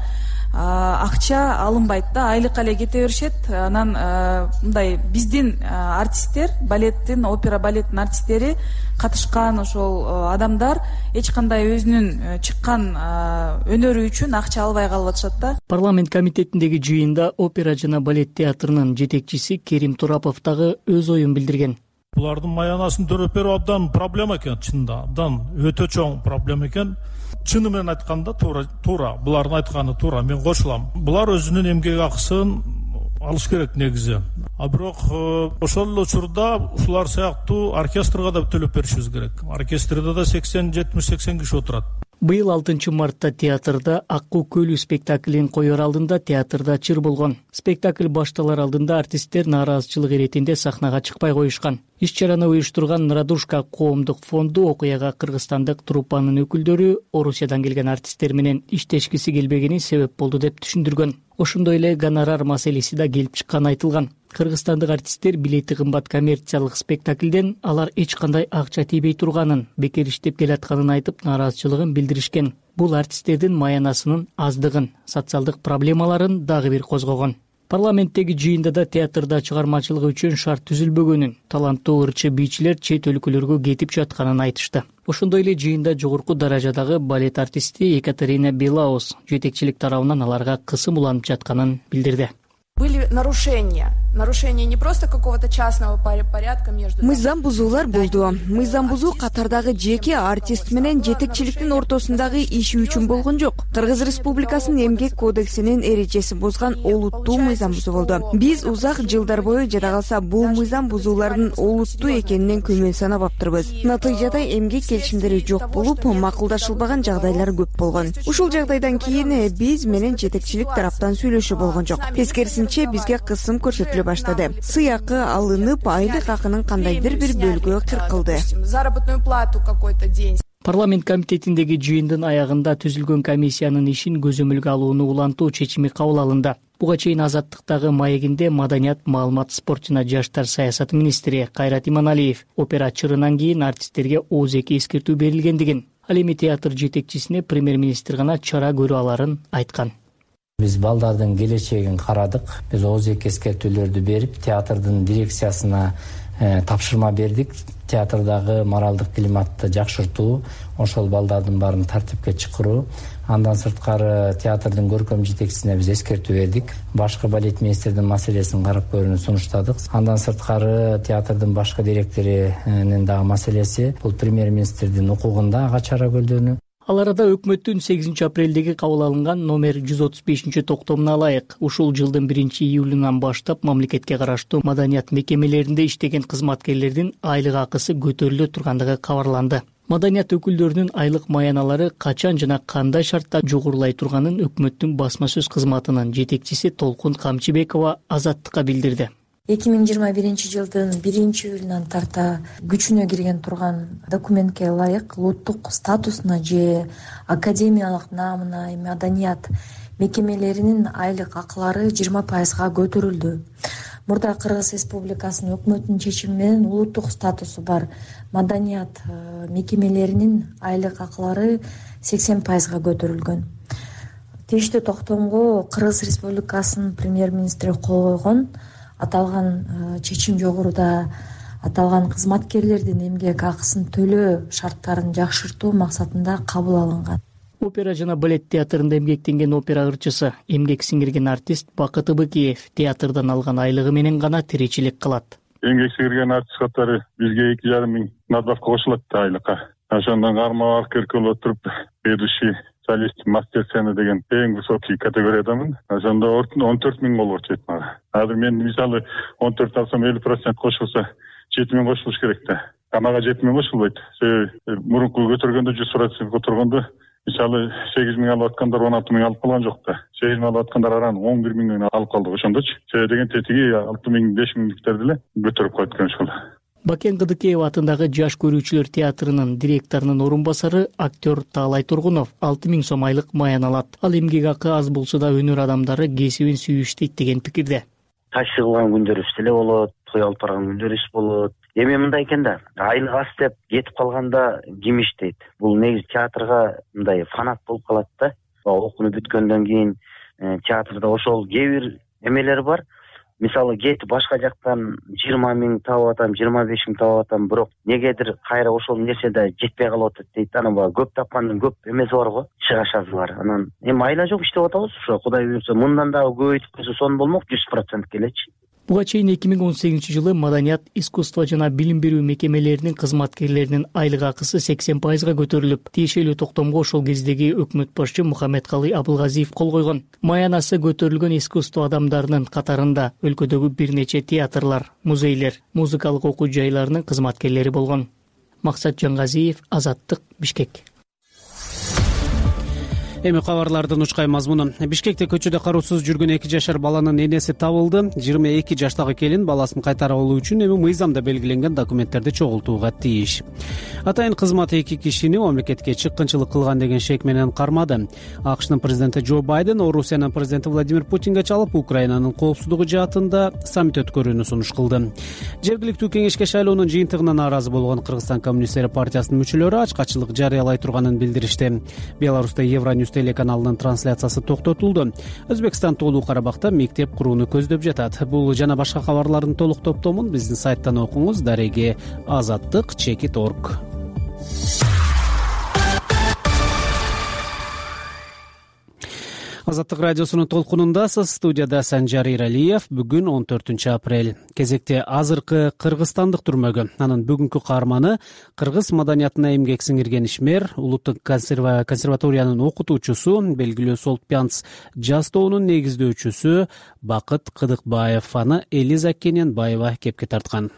акча алынбайт да, айлыкка эле кете беришет. Анан мындай биздин артисттер, балеттин, опера балеттин артисттери катышкан ошол адамдар эч кандай өзүнүн чыккан өнөрү үчүн акча албай калып атышат да. Парламент комитетиндеги жыйында опера жана балет театрынын жетекчиси Керим Турапов дагы өз оюн билдирген. Булардын маянасын төрөп берүү абдан проблема экен, чынында абдан өтө чоң проблема экен. Чыны менен айтканда туура, туура, булардын айтканы туура, мен кошулам. Булар өзүнүн эмгек акысын алыш керек негизи. А бирок ошол эле учурда ушулар сыяктуу оркестрга да төлөп беришибиз керек. Оркестрде да сексен жетимиш сексен киши отурат. Быйыл алтынчы мартта театрда Аккуу көлү спектаклин коер алдында театрда чыр болгон. Спектакль башталар алдында артисттер нааразычылык иретинде сахнага чыкпай коюшкан. Иш-чараны уюштурган Радушка коомдук фонду окуяга кыргызстандык труппанын өкүлдөрү Орусиядан келген артисттер менен иштешкиси келбегени себеп болду деп түшүндүргөн. Ошондой эле гонорар маселеси да келип чыкканы айтылган. Кыргызстандык артисттер билети кымбат коммерциялык спектакльден алар эч кандай акча тийбей турганын, бекер иштеп келатканын айтып нааразычылыгын билдиришкен. Бул артисттердин маянасынын аздыгын, социалдык проблемаларын дагы бир козгогон. Парламенттеги жыйында да театрда чыгармачылыгы үчүн шарт түзүлбөгөнүн, таланттуу ырчы бийчилер чет өлкөлөргө кетип жатканын айтышты. Ошондой эле жыйында жогорку даражадагы балет артисти Екатерина Белаус жетекчилик тарабынан аларга кысым уланып жатканын билдирди. Были нарушения. Нарушение не просто какого-то частного порядка между... Мыйзам бузуулар болду. Мыйзам бузуу катардагы жеке артист менен жетекчиликтин ортосундагы иши үчүн болгон жок. Кыргыз Республикасынын эмгек кодексинин эрежеси бузган олуттуу мыйзам бузуу болду. Биз узак жылдар бою жада калса бул мыйзам бузуулардын олуттуу экенинен күмөн санап аптырбыз. Натыйжада эмгек келишимдери жок болуп, макулдашылбаган жагдайлар көп болгон. Ушул жагдайдан кийин биз менен жетекчилик тараптан сүйлөшүү болгон жок. Тескерисинче бизге кысым көрсөтүлө баштады. Сыйакы алынып, айлык акынын кандайдыр бир бөлүгү кыркылды. Заработную плату какой-то день. Парламент комитетиндеги жыйындын аягында түзүлгөн комиссиянын ишин көзөмөлгө алууну улантуу чечими кабыл алынды. Буга чейин Азаттыктагы маегинде маданият, маалымат, спорт жана жаштар саясаты министри Кайрат Иманалиев опера чырынан кийин артисттерге ооз эки эскертүү берилгендигин, ал эми театр жетекчисине премьер-министр гана чара көрө аларын айткан. Биз балдардын келечегин карадык. Биз ооз эки эскертүүлөрдү берип, театрдын дирекциясына э, тапшырма бердик. Театрдагы моралдык климатты жакшыртуу, ошол балдардын баарын тартипке чакыруу. Андан сырткары театрдын көркөм жетекчисине биз эскертүү бердик. Башкы балет министрдин маселесин карап көрүүнү сунуштадык. Андан сырткары театрдын башкы директорунун дагы маселеси, бул премьер-министрдин укугунда ага чара көрдөнү. Ал арада өкмөттүн сегизинчи апрелдеги кабыл алынган номер жүз отуз бешинчи токтомуна ылайык ушул жылдын биринчи июлунан баштап мамлекетке караштуу маданият мекемелеринде иштеген кызматкерлердин айлык акысы көтөрүлө тургандыгы кабарланды. маданият өкүлдөрүнүн айлык маяналары качан жана кандай шартта жогорулай турганын өкмөттүн басма сөз кызматынын жетекчиси Толкун Камчыбекова Азаттыкка билдирди. эки миң жыйырма биринчи жылдын биринчи июлунан тарта күчүнө кирген турган документке ылайык улуттук статусуна же академиялык наамына маданият мекемелеринин айлык акылары жыйырма пайызга көтөрүлдү. Мурда Кыргыз Республикасынын өкмөтүнүн чечими менен улуттук статусу бар маданият мекемелеринин айлык акылары сексен пайызга көтөрүлгөн. Тийиштүү токтомго Кыргыз Республикасынын премьер-министри кол койгон. Аталган чечим жогоруда аталган кызматкерлердин эмгек акысын төлөө шарттарын жакшыртуу максатында кабыл алынган. Опера жана балет театрында эмгектенген опера ырчысы, эмгек сиңирген артист Бакыт Ыбыкеев театрдан алган айлыгы менен гана тиричилик кылат. Эмгек сиңирген артист катары бизге эки жарым миң надбавка кошулат да айлыкка. Ошондон карма оркестр болуп туруп, ведущий солист мастер сцены деген эң высокий категориядамын. Ошондо он төрт миң болуп атат мага. Азыр мен мисалы он төрт алсам элүү процент кошулса жети миң кошулуш керек да. Мага жети миң кошулбайт. Себеби мурунку көтөргөндө жүз процент көтөргөндө мисалы сегиз миң алып аткандар он алты миң алып калган жок да. сегиз миң алып аткандар араны он бир миңден алып калдык ошондочу. Себеби деген тетиги алты миң беш миңдиктерди эле көтөрүп койт экен ошол. Бакен Кыдыкеева атындагы Жаш көрүүчүлөр театрынын директорунун орун басары актер Таалай Тургунов алты миң сом айлык маян алат. Ал эмгек акы аз болсо да өнөр адамдары кесибин сүйүштейт деген пикирде. Ташчы кылган күндөрүбүз деле болот, той алып барган күндөрүбүз болот. Эми мындай экен да, айлык аз деп кетип калганда ким иштейт? Бул негизи театрга мындай фанат болуп калат да. Окууну бүткөндөн кийин театрда ошол кээ бир эмелер бар. Мисалы кетип башка жактан жыйырма миң табып атам, жыйырма беш миң табып атам, бирок негедир кайра ошол нерседе жетпей калып атат дейт. Анан баягы көп тапкандын көп эмеси бар го, чыгашасы бар. Анан эми айла жок иштеп атабыз, ошо Кудай буйрса мындан дагы көбөйтүп койсо сон болмок, жүз процент келечи. Буга чейин эки миң он сегизинчи жылы маданият, искусство жана билим берүү мекемелеринин кызматкерлеринин айлык акысы сексен пайызга көтөрүлүп, тиешелүү токтомго ошол кездеги өкмөт башчы Мухаммедкалый Абылгазиев кол койгон. Маянасы көтөрүлгөн искусство адамдарынын катарында өлкөдөгү бир нече театрлар, музейлер, музыкалык окуу жайларынын кызматкерлери болгон. Максат Жангазиев, Азаттык, Бишкек. Эми кабарлардын учкай мазмуну. Бишкекте көчөдө кароосуз жүргөн эки жашар баланын энеси табылды. жыйырма эки жаштагы келин баласын кайтарып алуу үчүн эми мыйзамда белгиленген документтерди чогултууга тийиш. Атайын кызмат эки кишини мамлекетке чыккынчылык кылган деген шек менен кармады. АКШнын президенти Джо Байден Орусиянын президенти Владимир Путинге чалып, Украинанын коопсуздугу жаатында саммит өткөрүүнү сунуш кылды. Жергиликтүү кеңешке шайлоонун жыйынтыгына нааразы болгон Кыргызстан коммунисттери партиясынын мүчөлөрү ачкачылык жарыялай турганын билдиришти. Беларуста Евроньюс телеканалынын трансляциясы токтотулду. Өзбекстан Тоолуу Карабакта мектеп курууну көздөп жатат. Бул жана башка кабарлардын толук топтомун биздин сайттан окуңуз. Дареги азаттык чекит точка орг. Азаттык радиосунун толкунундасыз. Студияда Санжар Иралиев. Бүгүн он төртүнчү апрель. Кезекте азыркы кыргызстандык түрмөгү. Анын бүгүнкү каарманы кыргыз маданиятына эмгек сиңирген ишмер, улуттук консерва... консерваториянын окутуучусу, белгилүү Солтпянц жаз тобунун негиздөөчүсү Бакыт Кыдыкбаев. Аны Элиза Кененбаева кепке тарткан.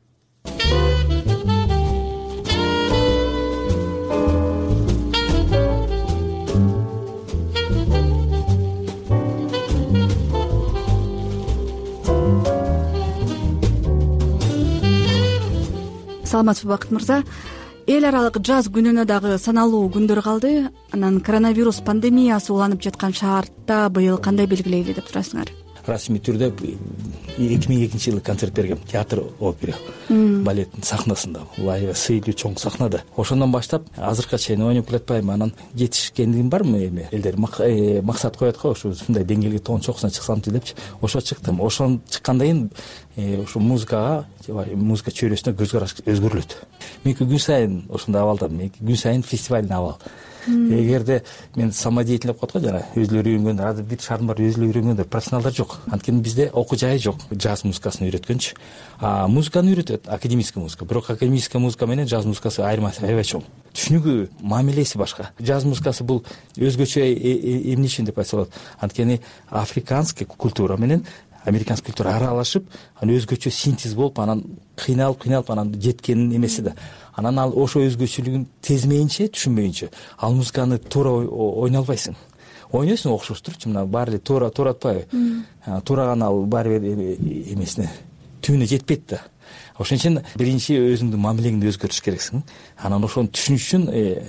Саламатсызбы Бакыт мырза. Эл аралык жаз күнүнө дагы саналуу күндөр калды. Анан коронавирус пандемиясы уланып жаткан шартта быйыл кандай белгилейли деп турасыңар? Расмий түрдө эки миң экинчи жылы концерт бергем, театр опера балеттин сахнасында, бул аябай сыйлуу чоң сахнада. Ошондон баштап азыркыга чейин ойноп келатпайм. Анан жетишкендигим бармы эми? Элдер максат коет го, ушу ушундай деңгээлге тоон чокусуна чыксамчы депчи. Ошо чыктым. Ошон чыккандан кийин ушу музыкага, музыка чөйрөсүнө көз караш өзгөрүлөт. Мен күн сайын ошондой абалдамын. Мен күн сайын фестивальный абал. Эгерде мен самодеятельный деп коет го, жана өзүлөрү үйрөнгөндөр, азыр бир шарм бар, өзүлөрү үйрөнгөндөр профессионалдар жок. Анткени бизде окуу жайы жок. Жаз музыкасын үйрөткөнчү. А музыканы үйрөтөт, академический музыка. Бирок академический музыка менен жаз музыкасы айырмасы аябай чоң. Түшүнүгү, мамилеси башка. Жаз музыкасы бул өзгөчө эмне үчүн деп айтса болот. Анткени африканский культура менен американский культура аралашып анан өзгөчө синтез болуп анан кыйналып кыйналып анан жеткенин эмеси да. Анан ал ошо өзгөчөлүгүн сезмейинче, түшүнбөйүнчө ал музыканы туура ойной албайсың. Ойнойсуң окшош турчу, мына баары эле туура туура атпайбы? Туура гана ал баары бир эмесине түбүнө жетпейт да. Ошон үчүн биринчи өзүңдүн мамилеңди өзгөртүш керексиң. Анан ошону түшүнүш үчүн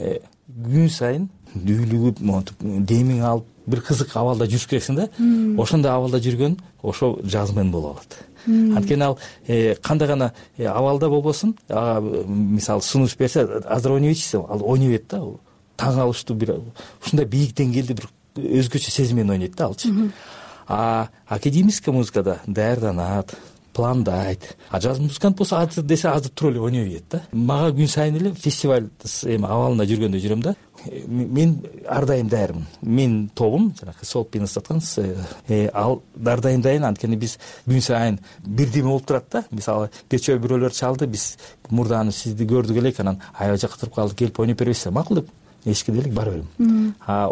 күн сайын дүүлүгүп, монтип, демиң алып бир кызык абалда жүрүш керексиң да. Ошондой абалда жүргөн ошо жазмен боло алат. Анткени ал кандай гана абалда болбосун, ага мисалы сунуш берсе, азыр ойнойбойчусуң, ал ойнойбойт да. Таң калыштуу бир ушундай бийик деңгээлде бир өзгөчө сезиммен ойнойт да алчы. А академический музыкада даярданат, пландайт. А джаз музыкант болсо азыр десе азыр туруп эле ойной берет да. Мага күн сайын эле фестиваль эми абалында жүргөндө жүрөм да. Мен ар дайым даярмын. Мен тобум, жанагы сол пианист аткан, ал ар дайым дайын, анткени биз күн сайын бирдеме болуп турат да. Мисалы, кечээ бирөөлөр чалды, биз мурданы сизди көрдүк элек, анан аябай жакка туруп калдык, келип ойноп бербейсиз, макул деп. Эшикке делик бара берем.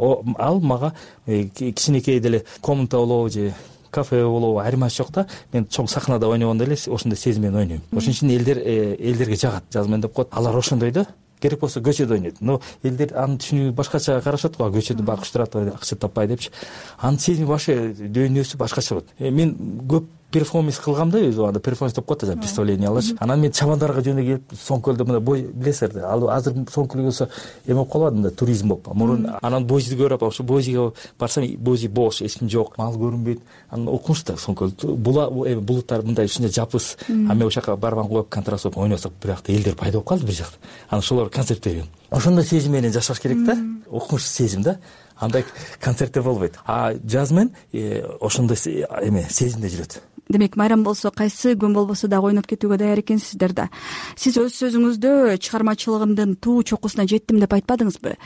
Ал мага кичинекей деле комната болобу же кафе болобу айырмасы жок да. Мен чоң сахнада ойногондо эле ошондой сезиммен ойнойм. Ошон үчүн элдер элдерге жагат, жазмен деп коет. Алар ошондой да. Керек болсо көчөдө ойнойт. Но элдер анын түшүнүгү башкача карашат го, көчөдө багыш турат, акча таппай депчи. Анын сезими башка, дүйнөсү башкача болот. Мен көп перформанс кылгам да, өзү анда перформанс деп коет да, представление алачы. Анан мен чабандарга жөнү келип, Соңкөлдө мына бой билесиздер да. Ал азыр Соңкөл болсо эме болуп калбады да, туризм болуп. Мурун анан бойжиди көрүп, ошо бойжиге барсам, бойжи бош, эч ким жок, мал көрүнбөйт. Анан окумуш да Соңкөл. Була эми булуттар мындай ушундай жапыс. А мен ошол жака барбан коюп контраст болуп ойносок, биякта элдер пайда болуп калды бир жакта. Анан ошолор концерт берген. Ошондой сезим менен жашаш керек да. Окумуш сезим да. Андай концерттер болбойт. А жазмен ошондой эме сезимде жүрөт. Демек, майрам болсо кайсы күн болбосо дагы ойноп кетүүгө даяр экенсиздер да. Сиз өз сөзүңүздө чыгармачылыгымдын туу чокусуна жеттим деп айтпадыңызбы?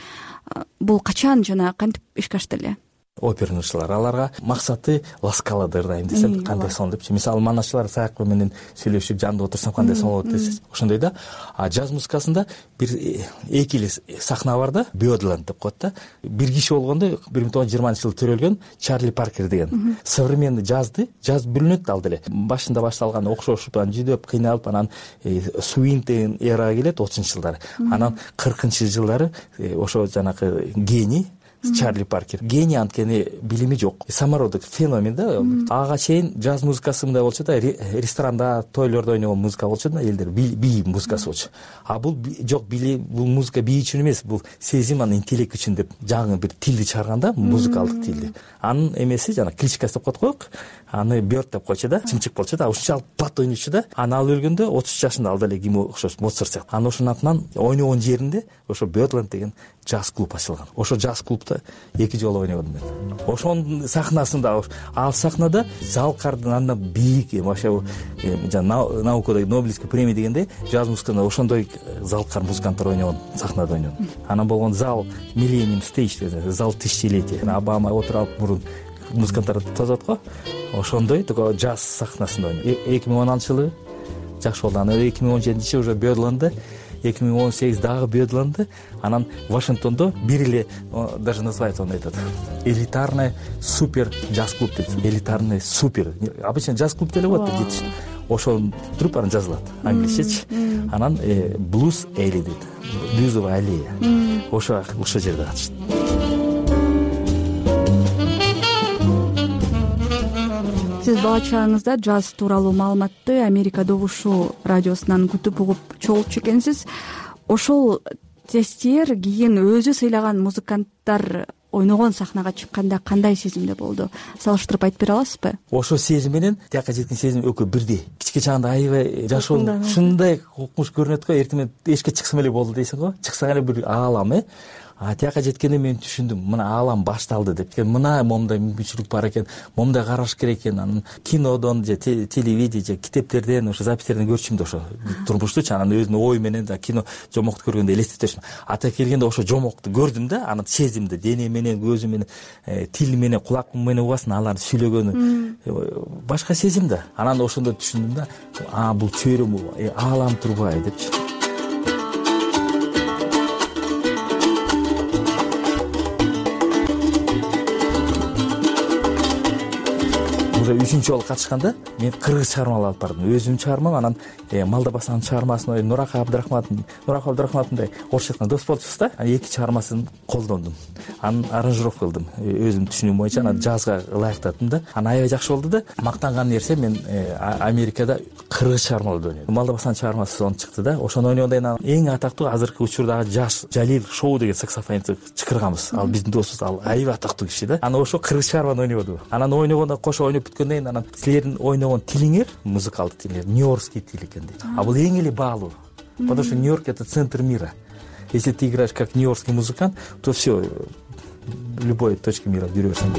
Бул качан жана кантип ишке ашты эле? Опернучулар аларга максаты ласкаладыр дайым десем, кандай сон депчи. Мисалы, манашчылар саякпы менен сүйлөшүп жанында отурсам кандай сон болот десем, ошондой да. А джаз музыкасында бир эки эле сахна бар да, Бёдланд деп коет да. Бир киши болгондо бир миң тогуз жүз жыйырманчы жылы төрөлгөн Чарли Паркер деген. Современный джазды, джаз бүлүнөт ал деле. Башында башталган окшошуп, анан жүдөп, кыйналып, анан свинг деген эрага келет отузунчу жылдары. Анан кыркынчы жылдары ошо жанагы гений Чарли Паркер. Гений, анткени билими жок. Самородок феномен да. Ага чейин джаз музыкасы мындай болчу да, ресторанда, тойлордо ойногон музыка болчу да, элдер бий музыкасы болчу. А бул жок, били бул музыка бий үчүн эмес, бул сезим, анын интеллект үчүн деп жаңы бир тилди чыгарганда, музыкалдык тилди. Анын эмеси жана кличкасы деп коет, аны Бёрд деп койчу да, чымчык болчу да, ушунчалык бат ойночу да. Аны ал өлгөндө отуз үч жашында, ал деле ким окшош, Моцарт сыяктуу. Анан ошонун атынан ойногон жеринде ошо Бёдланд деген джаз клуб ачылган. Ошо джаз клубда эки жолу ойногом мен. Ошонун сахнасында, ал сахнада Залкардын андан бийик, ошо жана наукада Нобелевский премия дегенде джаз музыкасында ошондой Залкар музыканттар ойногон сахнада ойногом. Анан болгон зал Millennium Stage деген, зал тысячелетия. Обама отуруп мурун музыканттар тазат го. Ошондой такой джаз сахнасында эки миң он алтынчы жылы жакшы болду. Анан эки миң он жетинчи уже Бёдландда, эки миң он сегиз дагы Бёдландда, анан Вашингтондо бир эле, даже называется, он айтат, элитарный супер джаз клуб дейт. Элитарный супер. Обычно джаз клуб деле болот да, жетиш. Ошол туруп анан жазылат англисчечи. Анан Blues Alley дейт. Блюзовая аллея. Ошо ошол жерде катышты. Сиз бала чагыңызда джаз тууралуу маалыматты Америка добушу радиосунан күтүп угуп чогулчу экенсиз. Ошол тесттер кийин өзү сыйлаган музыканттар ойногон сахнага чыкканда кандай сезимде болду? Салыштырып айтып бере аласызбы? Ошол сезим менен тияка жеткен сезим экөө бирдей. Кичке чагында аябай жашоо ушундай укмуш көрүнөт го, эртең менен эшикке чыксам эле болду дейсиң го. Чыксаң эле бир аалам, э. А тияка жеткенде мен түшүндүм, мына аалам башталды деп. Мына момундай мүмкүнчүлүк бар экен, момундай караш керек экен. Анан кинодон же телевидение же китептерден, ошо запистерден көрчүм да ошо турмуштучу, анан өзүнүн ою менен да кино жомокту көргөндө элестетишим. Ата келгенде ошо жомокту көрдүм да, анан сезимди, дене менен, көзү менен, тил менен, кулак менен угасын алардын сүйлөгөнү. Башка сезим да. Анан ошондо түшүндүм да, а бул чөйрөм, аалам турбай депчи. уже үчүнчү жолу катышканда мен кыргыз чыгармалар алып бардым, өзүмдүн чыгармам. Анан Малдабасанын чыгармасын, Нурака Абдрахмановдун Нурака Абдрахмановдун орусча айтканда дос болчубуз да. Эки чыгармасын колдондум. Анын аранжировка кылдым өзүмдүн түшүнүгүм боюнча, анан жазга ылайыктадым да. Анан аябай жакшы болду да. Мактанган нерсе, мен Америкада кыргыз чыгармаларды ойнойдум. Малдабасанын чыгармасы сонун чыкты да. Ошону ойногондон кийин эң атактуу азыркы учурдагы жаш Жалил Шоу деген саксофонистти чакырганбыз. Ал биздин досубуз, ал аябай атактуу киши да. Анан ошо кыргыз чыгарманы ойнойбуду. Анан ойногондо кошо ойноп бүткөндөн кийин анан силердин ойногон тилиңер, музыкалдык тилиңер нью-йоркский тил экен дейт. А бул эң эле баалуу. Потому что Нью-Йорк — это центр мира. Если ты играешь как нью-йоркский музыкант, то все, в любой точке мира берешься.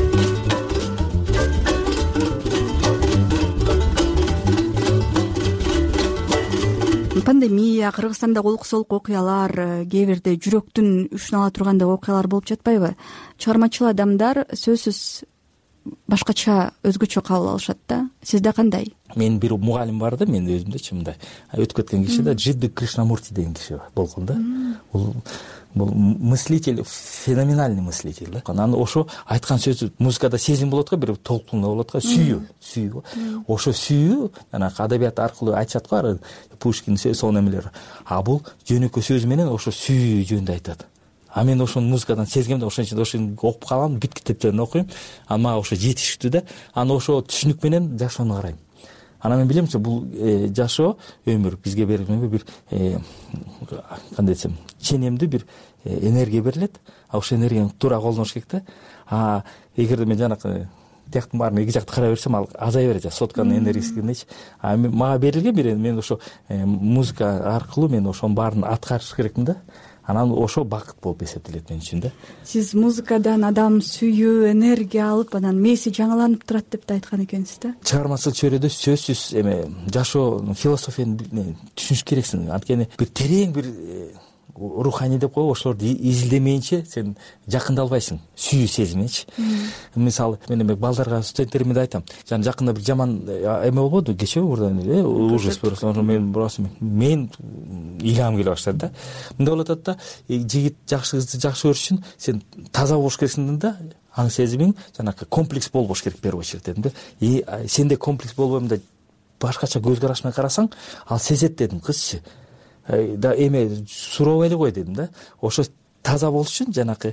Пандемия, Кыргызстанда олук-солук окуялар, кээ бирде жүрөктүн үчүн ала тургандай окуялар болуп жатпайбы? Чыгармачыл адамдар сөзсүз башкача, өзгөчө кабыл алышат да. Сизде кандай? Мен бир мугалим бар да, мен өзүмдөчү мындай өтүп кеткен киши да, Жидди Кришнамурти деген киши болгон да. Бул бул мыслитель, феноменальный мыслитель да. Анан ошо айткан сөзү музыкада сезим болот го, бир толкунда болот го, сүйүү, сүйүү. Ошо сүйүү жанагы адабият аркылуу айтышат го, Пушкин сонун эмелер. А бул жөнөкөй сөз менен ошо сүйүү жөнүндө айтат. А мен ошону музыкадан сезгем да, ошон үчүн ошону окуп калам, бүт китептерин окуйм. Ама ошо жетиштүү да. Аны ошо түшүнүк менен жашоону карайм. Анан мен билемчи, бул жашоо өмүр бизге берилген бир кандай десем, ченемдүү бир энергия берилет. А ошол энергияны туура колдоныш керек да. А эгерде мен жанагы тияктын баарын эки жакты карай берсем, ал азая берет, сотканын энергиясы кирнечи. А мага берилген бир, мен ошо музыка аркылуу мен ошонун баарын аткарыш керекмин да. Анан ошо бакыт болуп эсептелет мен үчүн да. Сиз музыкадан адам сүйүү, энергия алып, анан мээси жаңыланып турат деп да айткан экенсиз да. Чыгармачыл чөйрөдө сөзсүз эме жашоо философияны түшүнүш керексиң. Анткени бир терең бир руханий деп коебу, ошолорду изилдемейинче сен жакындалбайсың сүйүү сезиминчи. Мисалы мен эме балдарга, студенттериме да айтам. Жана жакында бир жаман эме болбоду, кечеби бурда ужас көрсөм, мен просто мен ыйлам келе баштады да. Мындай болуп атат да, жигит жакшы кызды жакшы көрүш үчүн сен таза болуш керексиң да. Аң сезимиң жанагы комплекс болбош керек первый очередь дедим да. И сенде комплекс болбойм да, башкача көз караш менен карасаң, ал сезет дедим, кызчы. Да эме сурообой эле кой дедим да. Ошо таза болуш үчүн жанакы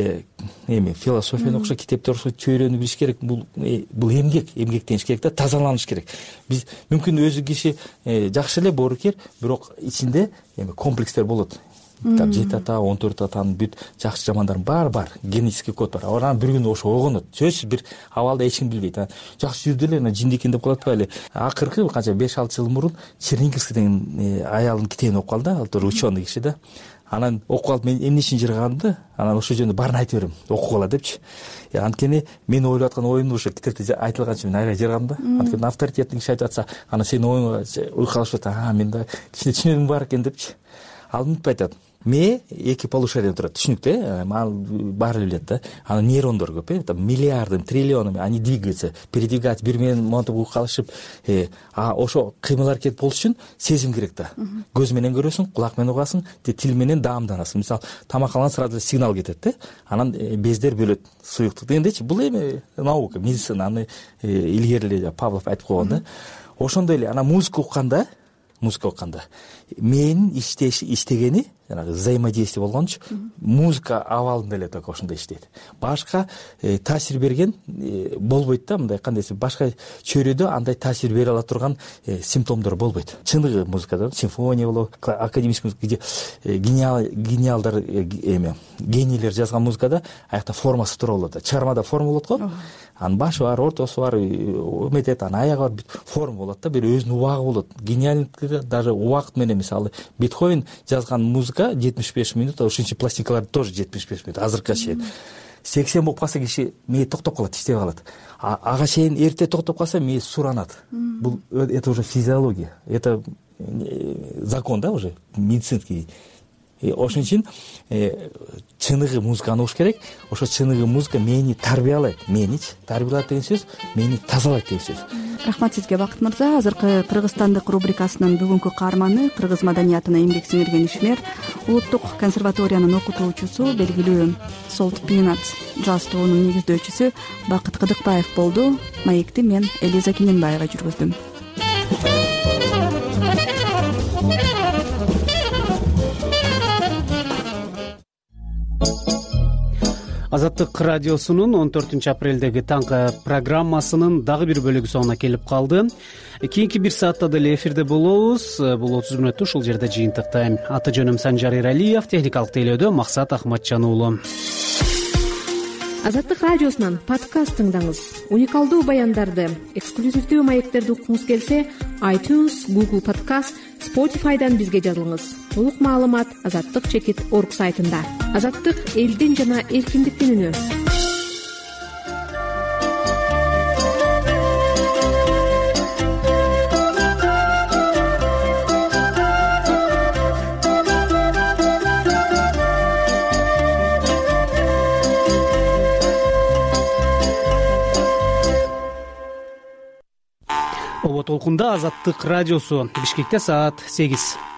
эме философияны окушо, китепти окушо, чөйрөнү билиш керек. Бул бул эмгек, эмгектениш керек да, тазаланыш керек. Биз мүмкүн өзү киши жакшы эле боорукер, бирок ичинде эме комплекстер болот. Там жети ата, он төрт атанын бүт жакшы жамандарын бар бар, генетический код бар. Анан бир күнү ошо огонот. Сөзсүз бир абалда эч ким билбейт. Жакшы жүрдү эле, жинди экен деп калат эле. Акыркы канча беш алты жыл мурун Черниговский деген аялдын китебин окуп калды, ал тоже ученый киши да. Анан окуп алып мен эмне үчүн жырганымды, анан ошол жөнүндө баарын айтып берем, окугула депчи. Анткени мен ойлоп аткан оюмду ошо китепте айтылганча мен аябай жыргам да. Анткени авторитеттүү киши айтып атса, анан сенин оюңа уйкалышып атат, а мен да кичине түшүнүгүм бар экен депчи. Ал мынтип айтат. Ме эки полушариядан турат, түшүнүктө, ал баары билет да. Анан нейрондор көп, э, там миллиардым, триллионум, они двигаются, передвигаются, бир менен монтип уйкалышып, а ошо кыймыл аракет болуш үчүн сезим керек да. Көз менен көрөсүң, кулак менен угасың, тил менен даамданасың. Мисалы, тамак алган сразу сигнал кетет да. Анан бездер бөлөт суюктук дегендечи. Бул эми наука, медицина, аны илгери эле Павлов айтып койгон да. Ошондой эле анан музыка укканда, музыка укканда менин иштегени жанагы взаимодействие болгончу, музыка абалында эле только ошондой иштейт. Башка таасир берген болбойт да, мындай кандай десем, башка чөйрөдө андай таасир бере ала турган симптомдор болбойт. Чыныгы музыкада, симфония болобу, академический музыка, где гениал гениалдар эме, генийлер жазган музыкада аякта формасы туура болот. Чыгармада форма болот го. Анын башы бар, ортосу бар, эметет, анын аягы бар, форма болот да, бир өзүнүн убагы болот. Гениальдыкка даже убакыт менен, мисалы, Бетховен жазган музыка жетимиш беш минут, ошончо пластинкалар тоже жетимиш беш минут, азыркыга чейин. сексен болуп калса киши мээ токтоп калат, иштебей калат. А ага чейин эрте токтоп калса мээ суранат. Бул это уже физиология, это закон да, уже медицинский. Ошон үчүн чыныгы музыканы угуш керек. Ошо чыныгы музыка мени тарбиялайт, меничи тарбиялайт деген сөз, мени тазалайт деген сөз. Рахмат сизге, Бакыт мырза. Азыркы Кыргызстандык рубрикасынын бүгүнкү каарманы кыргыз маданиятына эмгек сиңирген ишмер, улуттук консерваториянын окутуучусу, белгилүү Salt Peanuts джаз тобунун негиздөөчүсү Бакыт Кыдыкбаев болду. Маекти мен Элиза Кененбаева жүргүздүм. Азаттык радиосунун он төртүнчү апрелдеги таңкы программасынын дагы бир бөлүгү соңуна келип калды. Кийинки бир саатта деле эфирде болобуз. Бул отуз мүнөттү ушул жерде жыйынтыктайм. Аты жөнүм Санжар Иралиев, техникалык тейлөөдө Максат Ахматжан уулу. Азаттык радиосунан подкаст тыңдаңыз. Уникалдуу баяндарды, эксклюзивдүү маектерди уккуңуз келсе, iTunes, Google Podcast, Spotify'дан бизге жазылыңыз. Толук маалымат азаттык чекит орг сайтында. Азаттык — элдин жана эркиндиктин үнү. Толкунда Азаттык радиосу. Бишкекте саат сегиз.